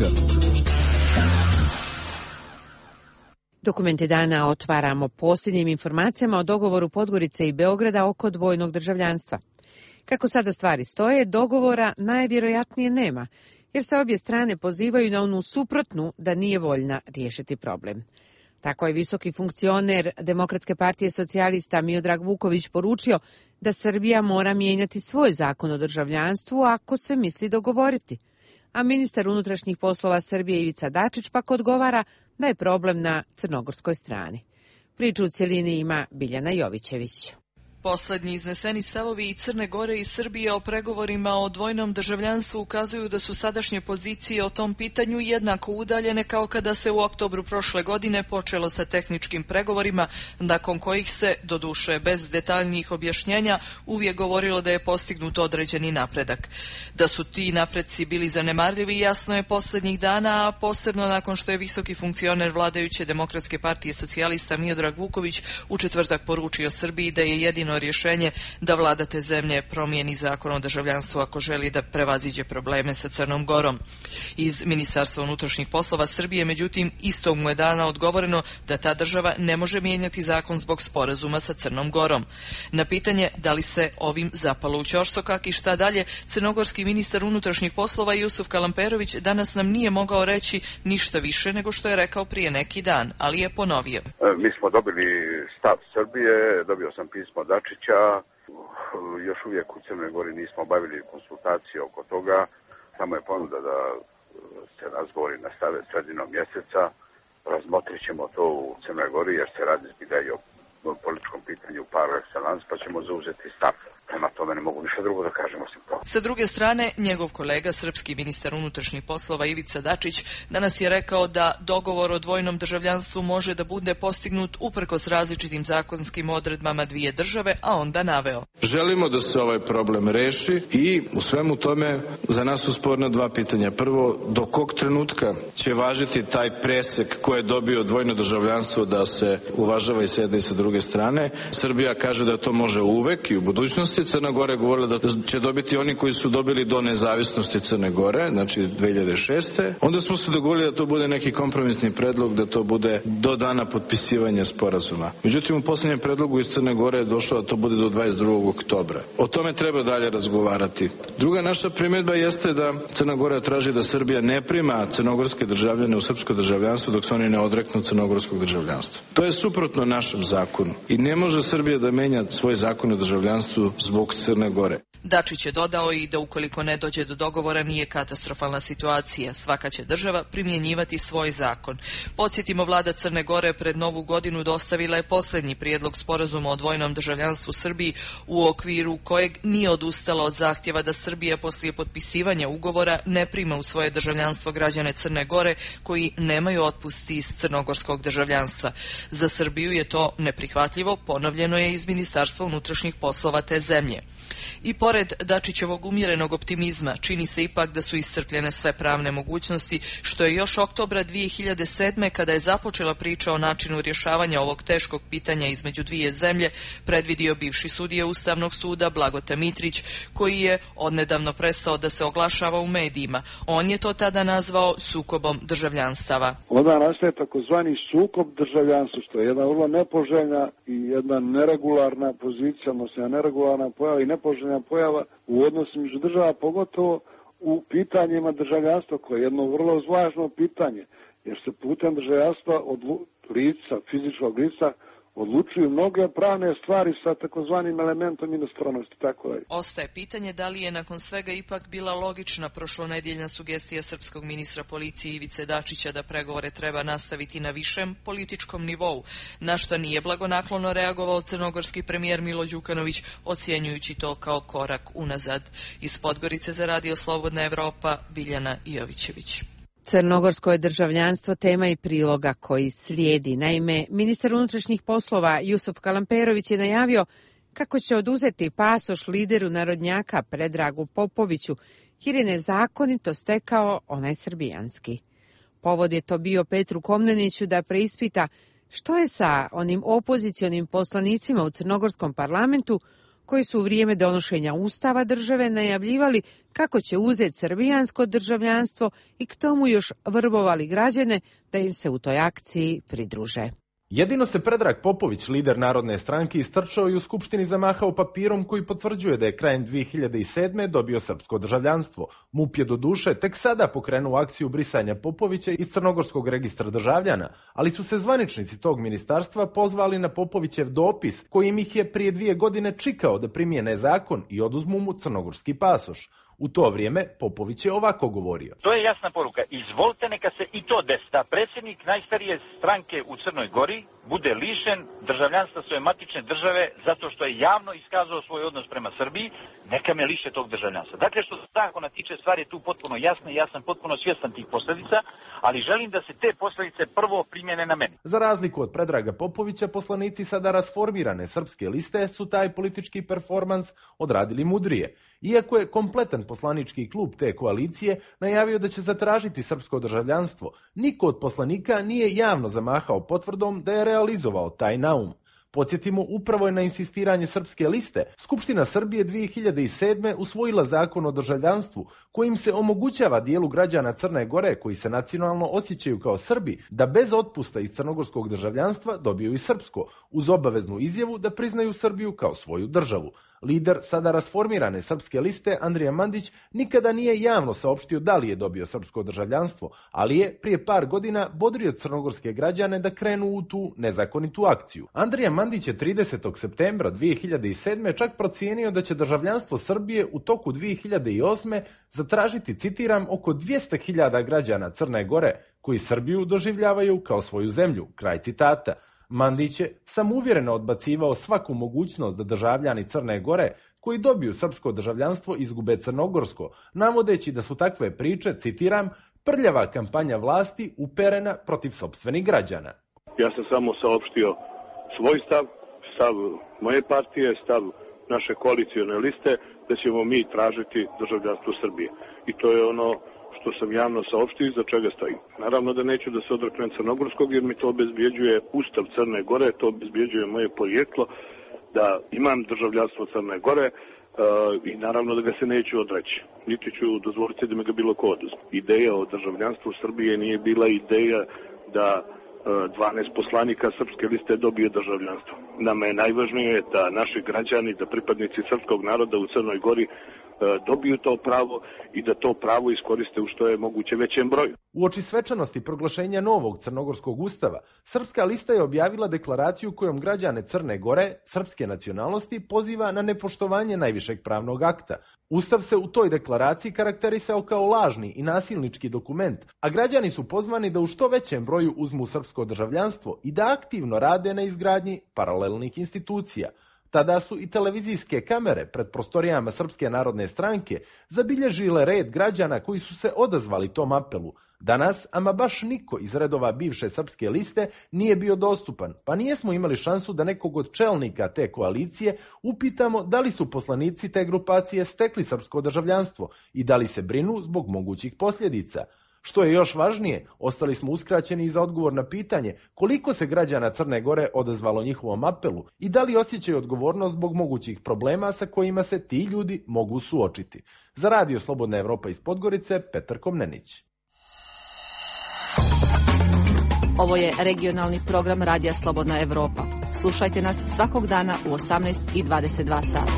Speaker 1: Dokumenti dana otvaramo posljednjim informacijama o dogovoru Podgorice i Beograda oko dvojnog državljanstva. Kako sada stvari stoje, dogovora najvjerojatnije nema, jer se obje strane pozivaju na onu suprotnu da nije voljna riješiti problem. Tako je visoki funkcioner Demokratske partije socijalista Miodrag Vuković poručio da Srbija mora mijenjati svoj zakon o državljanstvu ako se misli dogovoriti. A ministar unutrašnjih poslova Srbije Ivica Dačić pak odgovara da je problem na crnogorskoj strani. Priču u cjelini ima Biljana Jovićević.
Speaker 9: Poslednji izneseni stavovi i Crne Gore i Srbije o pregovorima o dvojnom državljanstvu ukazuju da su sadašnje pozicije o tom pitanju jednako udaljene kao kada se u oktobru prošle godine počelo sa tehničkim pregovorima, nakon kojih se, doduše bez detaljnijih objašnjenja, uvijek govorilo da je postignut određeni napredak. Da su ti napredci bili zanemarljivi jasno je poslednjih dana, a posebno nakon što je visoki funkcioner vladajuće Demokratske partije socijalista Miodrag Vuković u četvrtak poručio Srbiji da je jedino rješenje da vlada te zemlje promijeni zakon o državljanstvu ako želi da prevaziđe probleme sa Crnom Gorom. Iz Ministarstva unutrašnjih poslova Srbije, međutim, istog mu je dana odgovoreno da ta država ne može mijenjati zakon zbog sporazuma sa Crnom Gorom. Na pitanje da li se ovim zapalo u ćorsokak i šta dalje, crnogorski ministar unutrašnjih poslova Jusuf Kalamperović danas nam nije mogao reći ništa više nego što je rekao prije neki dan, ali je ponovio.
Speaker 25: Mi smo dobili stav Srbije, dobio sam pismo Dačića, još uvijek u Crnoj Gori nismo obavili konsultacije oko toga, samo je ponuda da se razgovori nastave sredinom mjeseca, razmotrit ćemo to u Crnoj Gori jer se radi zbilja i o političkom pitanju par excellence, pa ćemo zauzeti stav. Prema tome ne mogu ništa drugo da kažemo osim to.
Speaker 9: Sa druge strane, njegov kolega, srpski ministar unutrašnjih poslova Ivica Dačić, danas je rekao da dogovor o dvojnom državljanstvu može da bude postignut uprkos različitim zakonskim odredbama dvije države, a onda naveo:
Speaker 17: Želimo da se ovaj problem reši i u svemu tome za nas su sporna dva pitanja. Prvo, do kog trenutka će važiti taj presek ko je dobio dvojno državljanstvo da se uvažava i s jedne i sa druge strane. Srbija kaže da to može uvek i u budućnosti. Crna Gora je govorila da će dobiti oni koji su dobili do nezavisnosti Crne Gore, znači 2006. Onda smo se dogovorili da to bude neki kompromisni predlog, da to bude do dana potpisivanja sporazuma. Međutim, u posljednjem predlogu iz Crne Gore je došlo da to bude do 22. oktobra. O tome treba dalje razgovarati. Druga naša primjedba jeste da Crna Gora traži da Srbija ne prima crnogorske državljane u srpsko državljanstvo dok se oni ne odreknu crnogorskog državljanstva. To je suprotno našem zakonu i ne može Srbija da menja svoj zakon o državljanstvu zbog Crne Gore.
Speaker 9: Dačić je dodao i da ukoliko ne dođe do dogovora nije katastrofalna situacija. Svaka će država primjenjivati svoj zakon. Podsjetimo, vlada Crne Gore pred Novu godinu dostavila je posljednji prijedlog sporazuma o dvojnom državljanstvu Srbiji u okviru kojeg nije odustala od zahtjeva da Srbija poslije potpisivanja ugovora ne prima u svoje državljanstvo građane Crne Gore koji nemaju otpust iz crnogorskog državljanstva. Za Srbiju je to neprihvatljivo, ponovljeno je iz Ministarstva unutrašnjih poslova te zemlje. I pored Dačićevog umjerenog optimizma, čini se ipak da su iscrpljene sve pravne mogućnosti, što je još oktobra 2007. kada je započela priča o načinu rješavanja ovog teškog pitanja između dvije zemlje, predvidio bivši sudija Ustavnog suda Blagoje Mitrić, koji je odnedavno prestao da se oglašava u medijima. On je to tada nazvao sukobom državljanstava.
Speaker 2: Onda nastaje takozvani sukob državljanstva, što je jedna vrlo nepoželjna i jedna neregularna pozicija, odnosno neregularna pojava i nepoželjna pojava u odnosu među država, pogotovo u pitanjima državljanstva, koje je jedno vrlo važno pitanje, jer se putem državljanstva od lica, fizičkog lica, odlučuju mnoge pravne stvari sa takozvanim elementom inostranosti, tako da.
Speaker 9: Ostaje pitanje da li je nakon svega ipak bila logična prošlonedjeljna sugestija srpskog ministra policije Ivice Dačića da pregovore treba nastaviti na višem političkom nivou, na što nije blagonaklono reagovao crnogorski premijer Milo Đukanović, ocjenjujući to kao korak unazad. Iz Podgorice za Radio Slobodna Evropa, Biljana Jovićević.
Speaker 1: Crnogorsko je državljanstvo tema i priloga koji slijedi. Naime, ministar unutrašnjih poslova Jusuf Kalamperović je najavio kako će oduzeti pasoš lideru narodnjaka Predragu Popoviću, jer je nezakonito stekao onaj srbijanski. Povod je to bio Petru Komneniću da preispita što je sa onim opozicionim poslanicima u crnogorskom parlamentu koji su u vrijeme donošenja Ustava države najavljivali kako će uzeti srbijansko državljanstvo i k tomu još vrbovali građane da im se u toj akciji pridruže.
Speaker 12: Jedino se Predrag Popović, lider Narodne stranke, istrčao i u Skupštini zamahao papirom koji potvrđuje da je krajem 2007. dobio srpsko državljanstvo. MUP je doduše tek sada pokrenuo akciju brisanja Popovića iz Crnogorskog registra državljana, ali su se zvaničnici tog ministarstva pozvali na Popovićev dopis kojim ih je prije 2 godine čikao da primijene zakon i oduzmu mu crnogorski pasoš. U to vrijeme Popović je ovako govorio.
Speaker 4: To je jasna poruka. Izvolite, neka se i to desi. Da predsjednik najstarije stranke u Crnoj Gori bude lišen državljanstva svoje matične države zato što je javno iskazao svoj odnos prema Srbiji, neka me liše tog državljanstva. Dakle, što se zakona tiče, stvar je tu potpuno jasna i ja sam potpuno svjestan tih posljedica, ali želim da se te posljedice prvo primjene na meni.
Speaker 12: Za razliku od Predraga Popovića, poslanici sada rasformirane srpske liste su taj politički performans odradili mudrije. Iako je kompletan poslanički klub te koalicije najavio da će zatražiti srpsko državljanstvo, niko od poslanika nije javno zamahao potvrdom da je realizovao taj naum. Podsjetimo, upravo je na insistiranje srpske liste Skupština Srbije 2007. usvojila zakon o državljanstvu kojim se omogućava dijelu građana Crne Gore koji se nacionalno osjećaju kao Srbi da bez otpusta iz crnogorskog državljanstva dobiju i srpsko, uz obaveznu izjavu da priznaju Srbiju kao svoju državu. Lider sada rasformirane srpske liste Andrija Mandić nikada nije javno saopštio da li je dobio srpsko državljanstvo, ali je prije par godina bodrio crnogorske građane da krenu u tu nezakonitu akciju. Andrija Mandić je 30. septembra 2007. čak procijenio da će državljanstvo Srbije u toku 2008. zatražiti, citiram, oko 200.000 građana Crne Gore koji Srbiju doživljavaju kao svoju zemlju, kraj citata. Mandić je samouvjereno odbacivao svaku mogućnost da državljani Crne Gore koji dobiju srpsko državljanstvo izgube crnogorsko, navodeći da su takve priče, citiram, prljava kampanja vlasti uperena protiv sopstvenih građana.
Speaker 18: Ja sam samo saopštio svoj stav, stav moje partije, stav naše koalicione liste, da ćemo mi tražiti državljanstvo Srbije. I to je ono što sam javno saopštio i za čega stojim. Naravno da neću da se odreknem crnogorskog, jer mi to obezbjeđuje Ustav Crne Gore, to obezbjeđuje moje porijeklo, da imam državljanstvo Crne Gore, i naravno da ga se neću odreći. Niti ću dozvoliti da me ga bilo ko oduzme. Ideja o državljanstvu Srbije nije bila ideja da 12 poslanika srpske liste dobije državljanstvo. Nama je najvažnije da naši građani, da pripadnici srpskog naroda u Crnoj Gori dobiju to pravo i da to pravo iskoriste u što je moguće većem broju.
Speaker 12: Uoči svečanosti proglašenja novog crnogorskog ustava, Srpska lista je objavila deklaraciju kojom građane Crne Gore, srpske nacionalnosti, poziva na nepoštovanje najvišeg pravnog akta. Ustav se u toj deklaraciji karakterisao kao lažni i nasilnički dokument, a građani su pozvani da u što većem broju uzmu srpsko državljanstvo i da aktivno rade na izgradnji paralelnih institucija. Tada su i televizijske kamere pred prostorijama Srpske narodne stranke zabilježile red građana koji su se odazvali tom apelu. Danas, ama baš niko iz redova bivše Srpske liste nije bio dostupan, pa nijesmo imali šansu da nekog od čelnika te koalicije upitamo da li su poslanici te grupacije stekli srpsko državljanstvo i da li se brinu zbog mogućih posljedica. Što je još važnije, ostali smo uskraćeni i za odgovor na pitanje koliko se građana Crne Gore odazvalo njihovom apelu i da li osjećaju odgovornost zbog mogućih problema sa kojima se ti ljudi mogu suočiti. Za Radio Slobodna Evropa iz Podgorice, Petar Komnenić.
Speaker 3: Ovo je regionalni program Radija Slobodna Evropa. Slušajte nas svakog dana u 18:22 sata.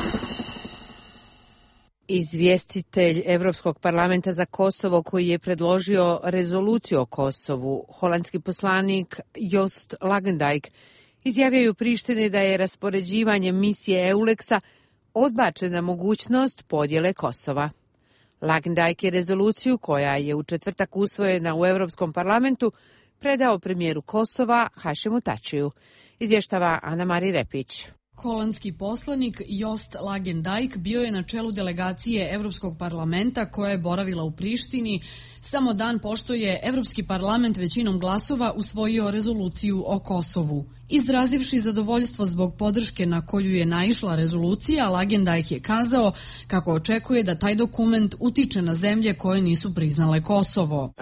Speaker 1: Izvjestitelj Evropskog parlamenta za Kosovo koji je predložio rezoluciju o Kosovu, holandski poslanik Joost Lagendijk, izjavio je u Prištini da je raspoređivanjem misije EULEX-a odbačena mogućnost podjele Kosova. Lagendijk je rezoluciju koja je u četvrtak usvojena u Evropskom parlamentu predao premijeru Kosova Hašimu Tačiju. Izvještava Ana-Mari Repić.
Speaker 5: Holandski poslanik Joost Lagendijk bio je na čelu delegacije Evropskog parlamenta koja je boravila u Prištini samo dan pošto je Evropski parlament većinom glasova usvojio rezoluciju o Kosovu. Izrazivši zadovoljstvo zbog podrške na koju je naišla rezolucija, Lagendijk je kazao kako očekuje da taj dokument utiče na zemlje koje nisu priznale Kosovo.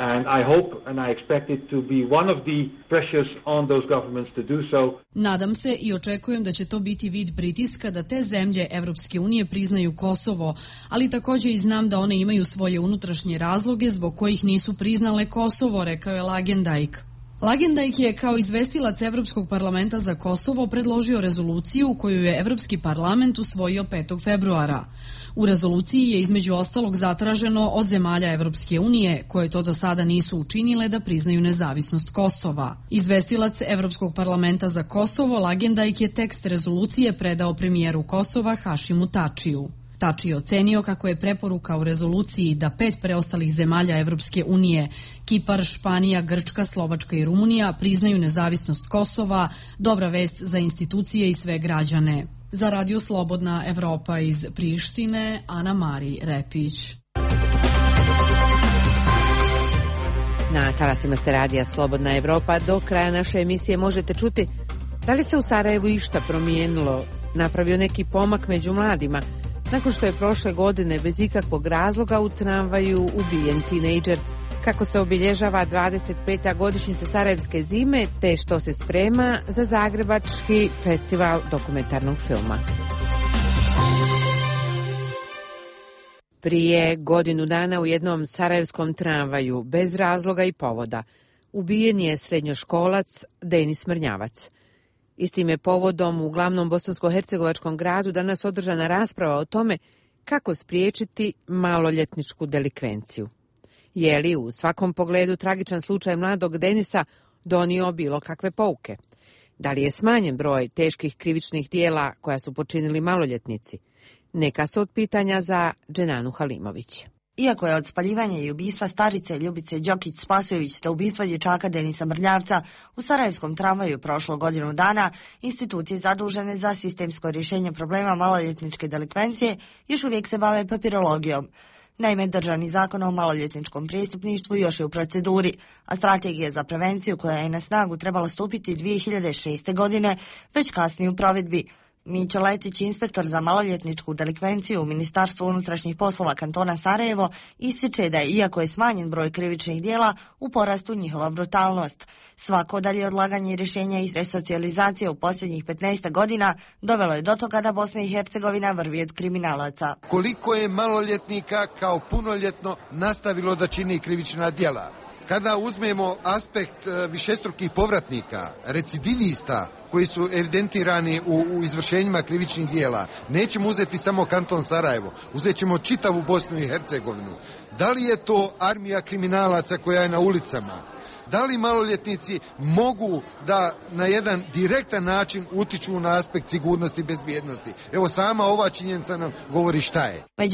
Speaker 5: Nadam se i očekujem da će to biti vid pritiska da te zemlje Evropske unije priznaju Kosovo, ali također i znam da one imaju svoje unutrašnje razloge zbog kojih nisu priznale Kosovo, rekao je Lagendijk. Lagendijk je kao izvestilac Evropskog parlamenta za Kosovo predložio rezoluciju koju je Evropski parlament usvojio 5. februara. U rezoluciji je između ostalog zatraženo od zemalja Evropske unije, koje to do sada nisu učinile, da priznaju nezavisnost Kosova. Izvestilac Evropskog parlamenta za Kosovo Lagendijk je tekst rezolucije predao premijeru Kosova Hašimu Tačiju. Tači je ocenio kako je preporuka u rezoluciji da 5 preostalih zemalja Evropske unije, Kipar, Španija, Grčka, Slovačka i Rumunija, priznaju nezavisnost Kosova, dobra vest za institucije i sve građane. Za Radio Slobodna Evropa iz Prištine, Ana-Mari Repić.
Speaker 1: Na talasima ste Radija Slobodna Evropa. Do kraja naše emisije možete čuti da li se u Sarajevu išta promijenilo, napravio neki pomak među mladima, nakon što je prošle godine bez ikakvog razloga u tramvaju ubijen tinejdžer, kako se obilježava 25. godišnjica Sarajevske zime, te što se sprema za Zagrebački festival dokumentarnog filma. Prije godinu dana u jednom sarajevskom tramvaju, bez razloga i povoda, ubijen je srednjoškolac Denis Mrnjavac. Istim je povodom u glavnom bosansko-hercegovačkom gradu danas održana rasprava o tome kako spriječiti maloljetničku delikvenciju. Je li u svakom pogledu tragičan slučaj mladog Denisa donio bilo kakve pouke? Da li je smanjen broj teških krivičnih dijela koja su počinili maloljetnici? Neka su od pitanja za Dženanu Halimović.
Speaker 14: Iako je od spaljivanja i ubistva starice Ljubice Đokić-Spasojević te ubistva dječaka Denisa Mrnjavca u sarajevskom tramvaju prošlo godinu dana, institucije zadužene za sistemsko rješenje problema maloljetničke delikvencije još uvijek se bave papirologijom. Naime, državni zakon o maloljetničkom prijestupništvu još je u proceduri, a strategija za prevenciju koja je na snagu trebala stupiti 2006. godine već kasnije u provedbi. Mićo Letić, inspektor za maloljetničku delikvenciju u Ministarstvu unutrašnjih poslova kantona Sarajevo, ističe da je, iako je smanjen broj krivičnih dijela, u porastu njihova brutalnost. Svako dalje odlaganje rješenja iz resocijalizacije u posljednjih 15 godina dovelo je do toga da Bosna i Hercegovina vrvi od kriminalaca.
Speaker 6: Koliko je maloljetnika kao punoljetno nastavilo da čini krivična djela? Kada uzmemo aspekt višestrukih povratnika, recidivista koji su evidentirani u izvršenjima krivičnih dijela, nećemo uzeti samo kanton Sarajevo, uzet ćemo čitavu Bosnu i Hercegovinu. Da li je to armija kriminalaca koja je na ulicama? Da li maloljetnici mogu da na jedan direktan način utiču na aspekt sigurnosti i bezbjednosti? Evo, sama ova činjenica nam govori šta je.
Speaker 14: Među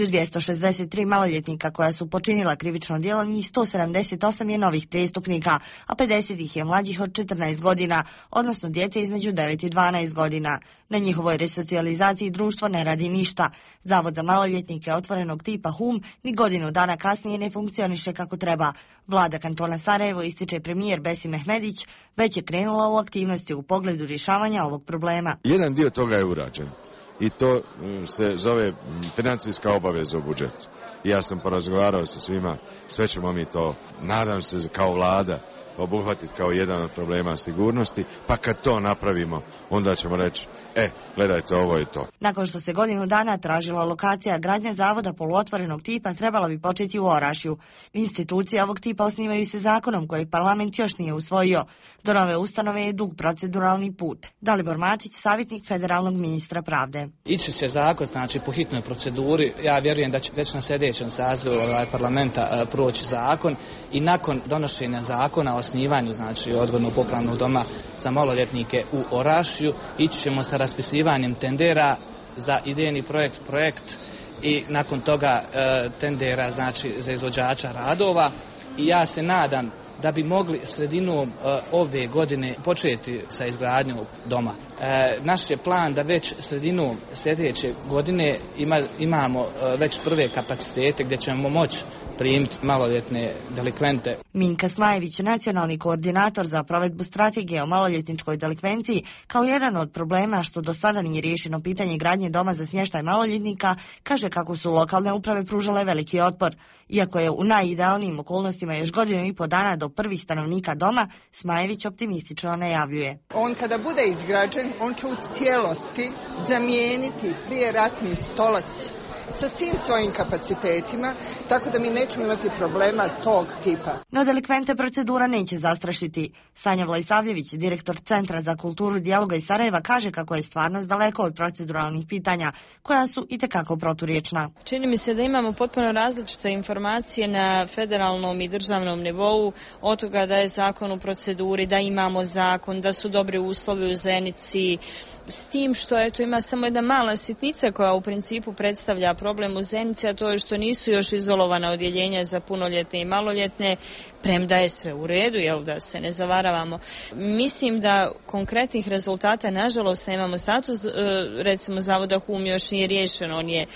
Speaker 14: 263 maloljetnika koja su počinila krivično djelo, njih 178 je novih prijestupnika, a 50 ih je mlađih od 14 godina, odnosno djece između 9 i 12 godina. Na njihovoj resocijalizaciji društvo ne radi ništa. Zavod za maloljetnike otvorenog tipa HUM ni godinu dana kasnije ne funkcioniše kako treba. Vlada kantona Sarajevo, ističe premijer Besim Mehmedić, već je krenula u aktivnosti u pogledu rješavanja ovog problema.
Speaker 8: Jedan dio toga je urađen i to se zove financijska obaveza u budžetu. Ja sam porazgovarao sa svima, sve ćemo mi to, nadam se, kao vlada obuhvatiti kao jedan od problema sigurnosti, pa kad to napravimo, onda ćemo reći, gledajte, ovo je to.
Speaker 14: Nakon što se godinu dana tražila lokacija, gradnja zavoda poluotvorenog tipa trebala bi početi u Orašju. Institucije ovog tipa osnivaju se zakonom koji parlament još nije usvojio. Do nove ustanove je dug proceduralni put. Dalibor Matić, savjetnik federalnog ministra pravde.
Speaker 19: Ići će zakon, znači, po hitnoj proceduri. Ja vjerujem da će već na sljedećem sazivu parlamenta proći zakon i nakon donošenja zakona o osnivanju, znači, odgojno-popravnog doma za maloljetnike u Orašju, ići ćemo sa raspisivanjem tendera za idejni projekt i nakon toga tendera, znači, za izvođača radova, i ja se nadam da bi mogli sredinom ove godine početi sa izgradnjom doma. Naš je plan da već sredinom sljedeće godine imamo već prve kapacitete gdje ćemo moći primiti maloljetne delikvente.
Speaker 14: Minka Smajević, nacionalni koordinator za provedbu strategije o maloljetničkoj delikvenciji, kao jedan od problema što do sada nije riješeno pitanje gradnje doma za smještaj maloljetnika, kaže kako su lokalne uprave pružale veliki otpor. Iako je u najidealnijim okolnostima još godinu i po dana do prvih stanovnika doma, Smajević optimistično najavljuje.
Speaker 20: On kada bude izgrađen, on će u cijelosti zamijeniti prijeratni stolac sa svim svojim kapacitetima, tako da mi nećemo imati problema tog tipa.
Speaker 14: No delikvente procedura neće zastrašiti. Sanja Vlajsavljević, direktor Centra za kulturu dijaloga iz Sarajeva, kaže kako je stvarnost daleko od proceduralnih pitanja, koja su itekako proturječna.
Speaker 21: Čini mi se da imamo potpuno različite informacije na federalnom i državnom nivou, od toga da je zakon u proceduri, da imamo zakon, da su dobri uslovi u Zenici, s tim što ima samo jedna mala sitnica koja u principu predstavlja problem u Zenici, a to je što nisu još izolovana odjeljenja za punoljetne i maloljetne, premda je sve u redu, da se ne zavaravamo. Mislim da konkretnih rezultata nažalost nemamo. Status recimo zavoda HUM još nije riješen, on je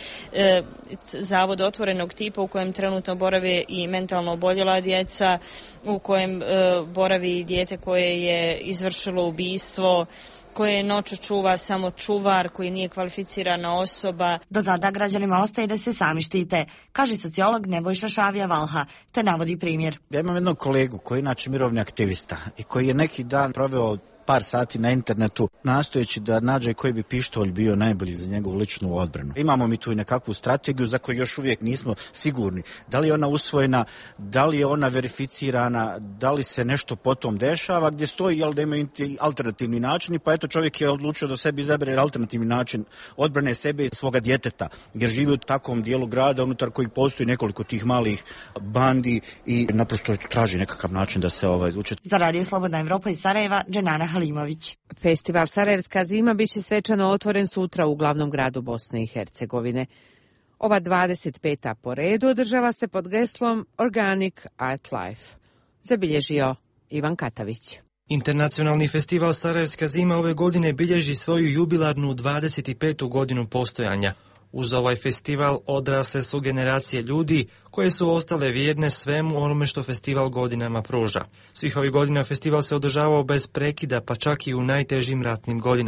Speaker 21: zavod otvorenog tipa u kojem trenutno borave i mentalno oboljela djeca, u kojem boravi dijete koje je izvršilo ubistvo, koje noću čuva samo čuvar koji nije kvalificirana osoba.
Speaker 14: Do tada građanima ostaje da se sami štite, kaže sociolog Nebojša Šavija Valha, te navodi primjer.
Speaker 22: Ja imam jednog kolegu koji je inače mirovni aktivista i koji je neki dan proveo par sati na internetu nastojeći da nađe koji bi pištolj bio najbolji za njegovu ličnu odbranu. Imamo mi tu i nekakvu strategiju za koju još uvijek nismo sigurni. Da li je ona usvojena, da li je ona verificirana, da li se nešto potom dešava, gdje stoji da imaju alternativni načini, pa eto čovjek je odlučio da sebi izabere alternativni način odbrane sebe i svoga djeteta, jer živi u takvom dijelu grada unutar kojih postoji nekoliko tih malih bandi i naprosto traži nekakav način da se izvuče.
Speaker 14: Za Radio Slobodna Evropa iz Sarajeva, Dženana Halimović.
Speaker 1: Festival Sarajevska zima biće svečano otvoren sutra u glavnom gradu Bosne i Hercegovine. Ova 25. po redu održava se pod geslom Organic Art Life. Zabilježio Ivan Katavić.
Speaker 24: Internacionalni festival Sarajevska zima ove godine bilježi svoju jubilarnu 25. godinu postojanja. Uz ovaj festival odrasle su generacije ljudi koje su ostale vjerne svemu onome što festival godinama pruža. Svih ovih godina festival se održavao bez prekida, pa čak i u najtežim ratnim godinama.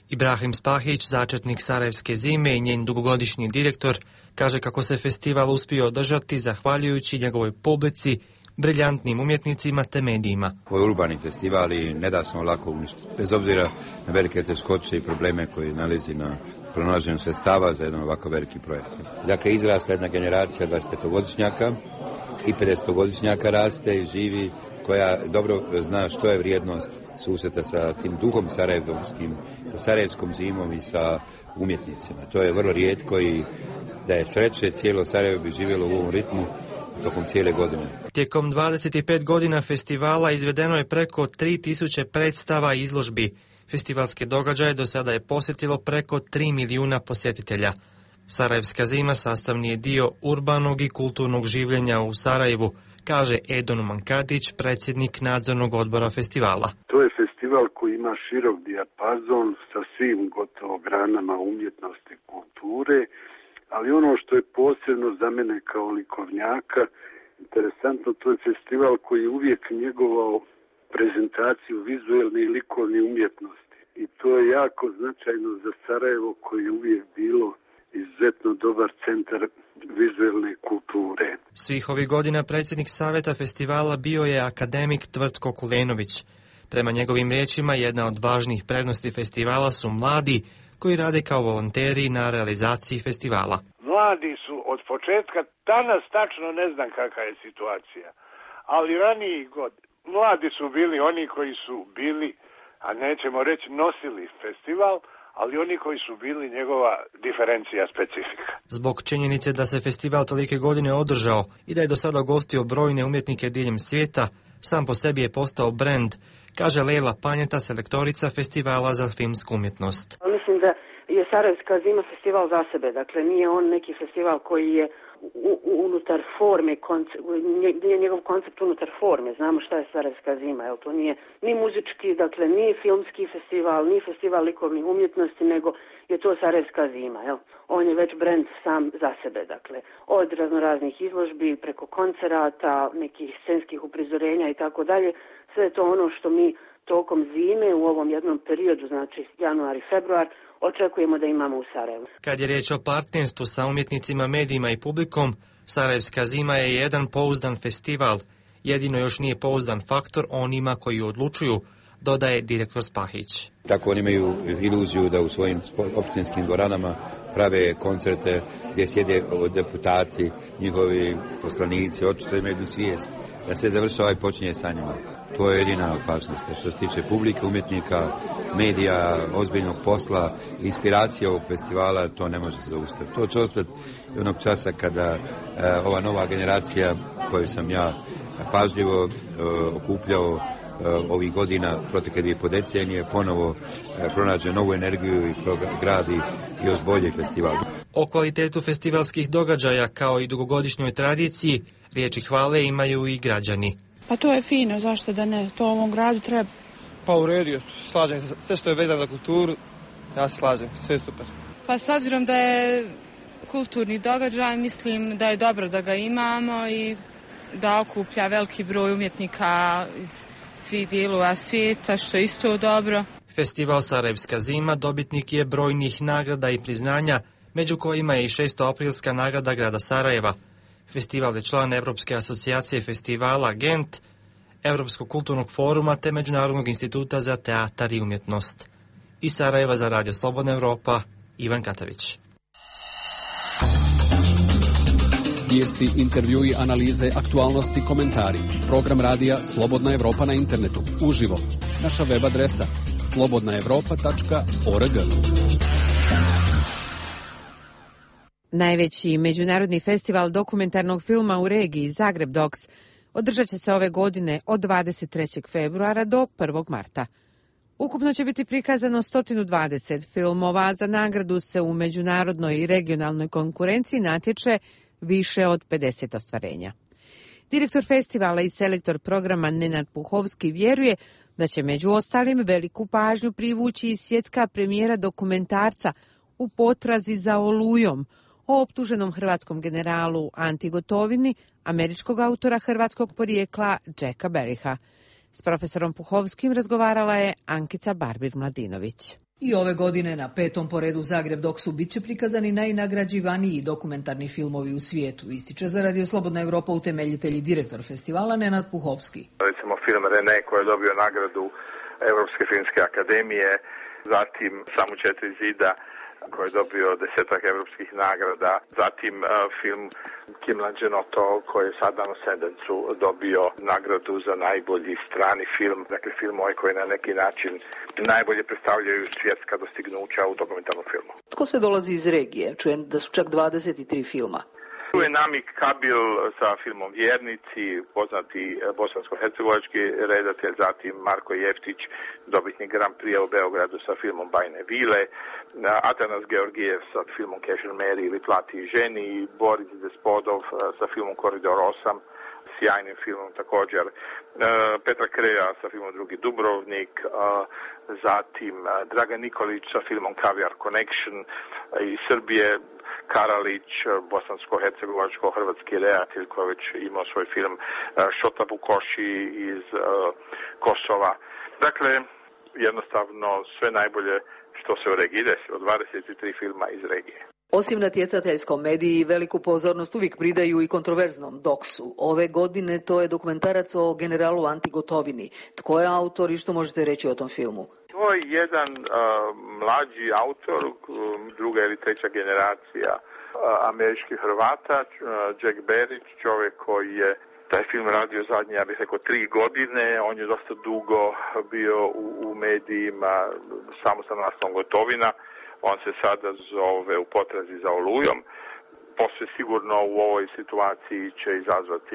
Speaker 24: Ibrahim Spahić, začetnik Sarajevske zime i njen dugogodišnji direktor, kaže kako se festival uspio održati zahvaljujući njegovoj publici, briljantnim umjetnicima te medijima.
Speaker 16: Ovo je urbani festival i ne da se on lako uništiti. Bez obzira na velike teškoće i probleme koje nalazi na pronalaženju sredstava za jedan ovako veliki projekt. Dakle, izrasla jedna generacija 25-godišnjaka i 50-godišnjaka raste i živi, koja dobro zna što je vrijednost susreta sa tim duhom sarajevskim, sa sarajevskom zimom i sa umjetnicima. To je vrlo rijetko i da je sreće, cijelo Sarajevo bi živjelo u ovom ritmu tokom cijele godine.
Speaker 24: Tijekom 25 godina festivala izvedeno je preko 3000 predstava i izložbi. Festivalske događaje do sada je posjetilo preko 3 milijuna posjetitelja. Sarajevska zima sastavni je dio urbanog i kulturnog življenja u Sarajevu, kaže Edon Mankadić, predsjednik nadzornog odbora festivala.
Speaker 2: To je festival koji ima širok dijapazon sa svim gotovo granama umjetnosti i kulture, ali ono što je posebno za mene kao likovnjaka interesantno, to je festival koji je uvijek njegovao prezentaciju vizualne i likovne umjetnosti. I to je jako značajno za Sarajevo koje je uvijek bilo izuzetno dobar centar vizualne kulture.
Speaker 24: Svih ovih godina predsjednik savjeta festivala bio je akademik Tvrtko Kulenović. Prema njegovim riječima, jedna od važnih prednosti festivala su mladi koji rade kao volonteri na realizaciji festivala.
Speaker 10: Mladi su od početka, danas tačno ne znam kakva je situacija, ali ranijih god, mladi su bili oni koji su bili, a nećemo reći nosili festival, ali oni koji su bili njegova diferencija specifika.
Speaker 24: Zbog činjenice da se festival tolike godine održao i da je do sada gostio brojne umjetnike diljem svijeta, sam po sebi je postao brend, kaže Lejla Panjeta, selektorica festivala za filmsku umjetnost.
Speaker 11: Mislim da je Sarajevska zima festival za sebe, dakle nije on neki festival koji je unutar forme, nije njegov koncept unutar forme, znamo šta je Sarajevska zima, jel to nije ni muzički, dakle ni filmski festival, ni festival likovnih umjetnosti, nego je to Sarajevska zima, jel? On je već brend sam za sebe, dakle, od raznoraznih izložbi, preko koncerata, nekih scenskih uprizorenja i tako dalje, sve je to ono što mi tokom zime u ovom jednom periodu, znači januar i februar, očekujemo da imamo u Sarajevu.
Speaker 24: Kad je riječ o partnerstvu sa umjetnicima, medijima i publikom, Sarajevska zima je jedan pouzdan festival. Jedino još nije pouzdan faktor onima koji odlučuju, dodaje direktor Spahić.
Speaker 16: Tako oni imaju iluziju da u svojim opštinskim dvoranama prave koncerte gdje sjede deputati, njihovi poslanici, očito imaju svijest da se završava i počinje sa njima. To je jedina opasnost. Što se tiče publike, umjetnika, medija, ozbiljnog posla, inspiracije ovog festivala, to ne može se zaustaviti. To će ostati onog časa kada ova nova generacija koju sam ja pažljivo okupljao ovih godina, protekle 2,5 decenije, ponovo pronađe novu energiju i gradi još bolji festival.
Speaker 24: O kvalitetu festivalskih događaja kao i dugogodišnjoj tradiciji riječi hvale imaju i građani.
Speaker 13: Pa to je fino, zašto da ne? To ovom gradu treba.
Speaker 15: Pa u redu, slažem se. Sve što je vezano za kulturu, ja se slažem, sve je super.
Speaker 13: Pa s obzirom da je kulturni događaj, mislim da je dobro da ga imamo i da okuplja veliki broj umjetnika iz svih dijelova svijeta, što je isto dobro.
Speaker 24: Festival Sarajevska zima dobitnik je brojnih nagrada i priznanja, među kojima je i 600-aprilska nagrada grada Sarajeva. Festival je član Europske asocijacije festivala Gent, Europskog kulturnog foruma te Međunarodnog instituta za teatar i umjetnost. Iz Sarajeva za Radio Slobodna Evropa, Ivan Katavić.
Speaker 7: Vijesti, intervjui, analize, aktualnosti, komentari. Program radija Slobodna Evropa na internetu. Uživo. Naša web adresa slobodnaevropa.org.
Speaker 1: Najveći međunarodni festival dokumentarnog filma u regiji Zagreb Docs održat će se ove godine od 23. februara do 1. marta. Ukupno će biti prikazano 120 filmova. Za nagradu se u međunarodnoj i regionalnoj konkurenciji natječe više od 50 ostvarenja. Direktor festivala i selektor programa Nenad Puhovski vjeruje da će među ostalim veliku pažnju privući i svjetska premijera dokumentarca U potrazi za Olujom o optuženom hrvatskom generalu Anti Gotovini, američkog autora hrvatskog porijekla Jacka Berriha. S profesorom Puhovskim razgovarala je Ankica Barbir-Mladinović.
Speaker 4: I ove godine na 5. po redu Zagreb Doksu bit će prikazani najnagrađivaniji dokumentarni filmovi u svijetu, ističe za Radio Slobodna Evropa utemeljitelj i direktor festivala Nenad Puhovski.
Speaker 9: Recimo film René koji je dobio nagradu Europske filmske akademije, zatim Samo 4 zida koji je dobio 10 evropskih nagrada, zatim film Kim Langenotto koji je sad na Sendencu dobio nagradu za najbolji strani film, dakle filmove koji na neki način najbolje predstavljaju svjetska dostignuća u dokumentarnom filmu.
Speaker 17: Tko sve dolazi iz regije? Čujem da su čak 23 filma.
Speaker 9: Tu je Namik Kabil sa filmom Vjernici, poznati bosansko-hercegovački redatelj, zatim Marko Jeftić, dobitnik Grand Prix u Beogradu sa filmom Bajne vile, Atanas Georgijev sa filmom Casual Mary ili Plati ženi, Boris Despodov sa filmom Koridor 8, sjajnim filmom također, Petra Kreja sa filmom Drugi Dubrovnik, zatim Dragan Nikolić sa filmom Caviar Connection iz Srbije, Karalić, bosansko-hercegovačko-hrvatski redatelj koji već imao svoj film, Šota Bukoši iz Kosova. Dakle, jednostavno sve najbolje što se u regiji desi, od 23 filma iz regije.
Speaker 17: Osim natjecateljskom mediji, veliku pozornost uvijek pridaju i kontroverznom doksu. Ove godine to je dokumentarac o generalu Anti Gotovini. Tko je autor i što možete reći o tom filmu?
Speaker 9: To je jedan mlađi autor, druga ili treća generacija američkih Hrvata, Jack Berić, čovjek koji je taj film radio zadnje, ja bih rekao, 3 godine. On je dosta dugo bio u medijima samo sa naslovom Gotovina. On se sada zove U potrazi za Olujom. Posve sigurno u ovoj situaciji će izazvati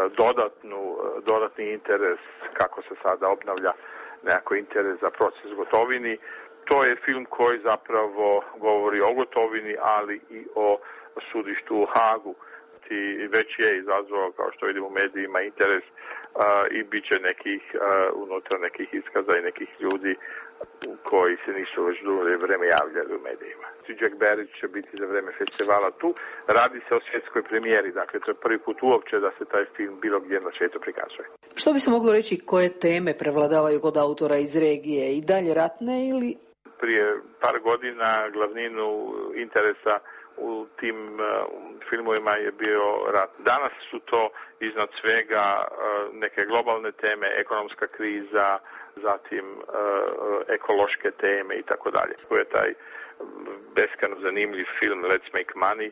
Speaker 9: dodatni interes kako se sada obnavlja nekako interes za proces Gotovini. To je film koji zapravo govori o Gotovini, ali i o sudištu u Hagu. I već je izazvao, kao što vidimo u medijima, interes i bit će unutra nekih iskaza i nekih ljudi koji se nisu već dugo vreme javljali u medijima. Jack Berić će biti za vreme festivala tu. Radi se o svjetskoj premijeri, dakle to je prvi put uopće da se taj film bilo gdje na svijetu prikazuje.
Speaker 17: Što bi se moglo reći, koje teme prevladavaju kod autora iz regije? I dalje ratne ili?
Speaker 9: Prije par godina glavninu interesa u tim filmovima je bio rat. Danas su to iznad svega neke globalne teme, ekonomska kriza, zatim ekološke teme i tako dalje. To je taj beskrajno zanimljiv film Let's Make Money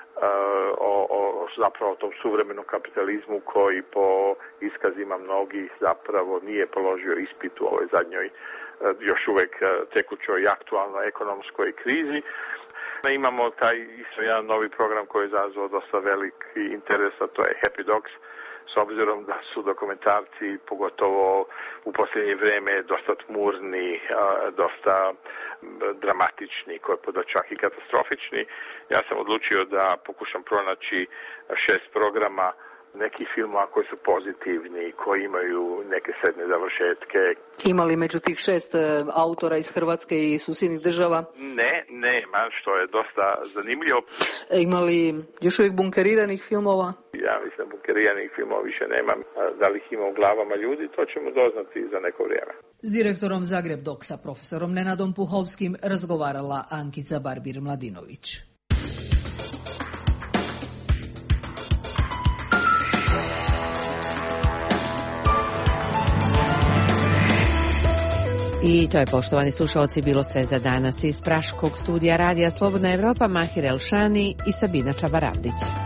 Speaker 9: o zapravo tom suvremenom kapitalizmu koji po iskazima mnogih zapravo nije položio ispit u ovoj zadnjoj još uvijek tekućoj i aktualnoj ekonomskoj krizi. Imamo taj isto jedan novi program koji je izazvao dosta veliki interes, a to je Happy Dogs, s obzirom da su dokumentarci, pogotovo u posljednje vrijeme, dosta tmurni, dosta dramatični, čak i katastrofični. Ja sam odlučio da pokušam pronaći 6 programa nekih filmova koji su pozitivni, koji imaju neke srednje završetke.
Speaker 17: Ima li među tih 6 autora iz Hrvatske i susjednih država?
Speaker 9: Nema, što je dosta zanimljivo.
Speaker 17: Ima li još uvijek bunkeriranih filmova?
Speaker 9: Ja mislim da bunkeriranih filmova više nema. Da li ih ima u glavama ljudi, to ćemo doznati za neko vrijeme.
Speaker 4: S direktorom Zagreb Doksa, profesorom Nenadom Puhovskim, razgovarala Ankica Barbir-Mladinović.
Speaker 1: I to je, poštovani slušalci, bilo sve za danas iz Praškog studija Radija Slobodna Evropa. Mahir Elšani i Sabina Čabaravdić.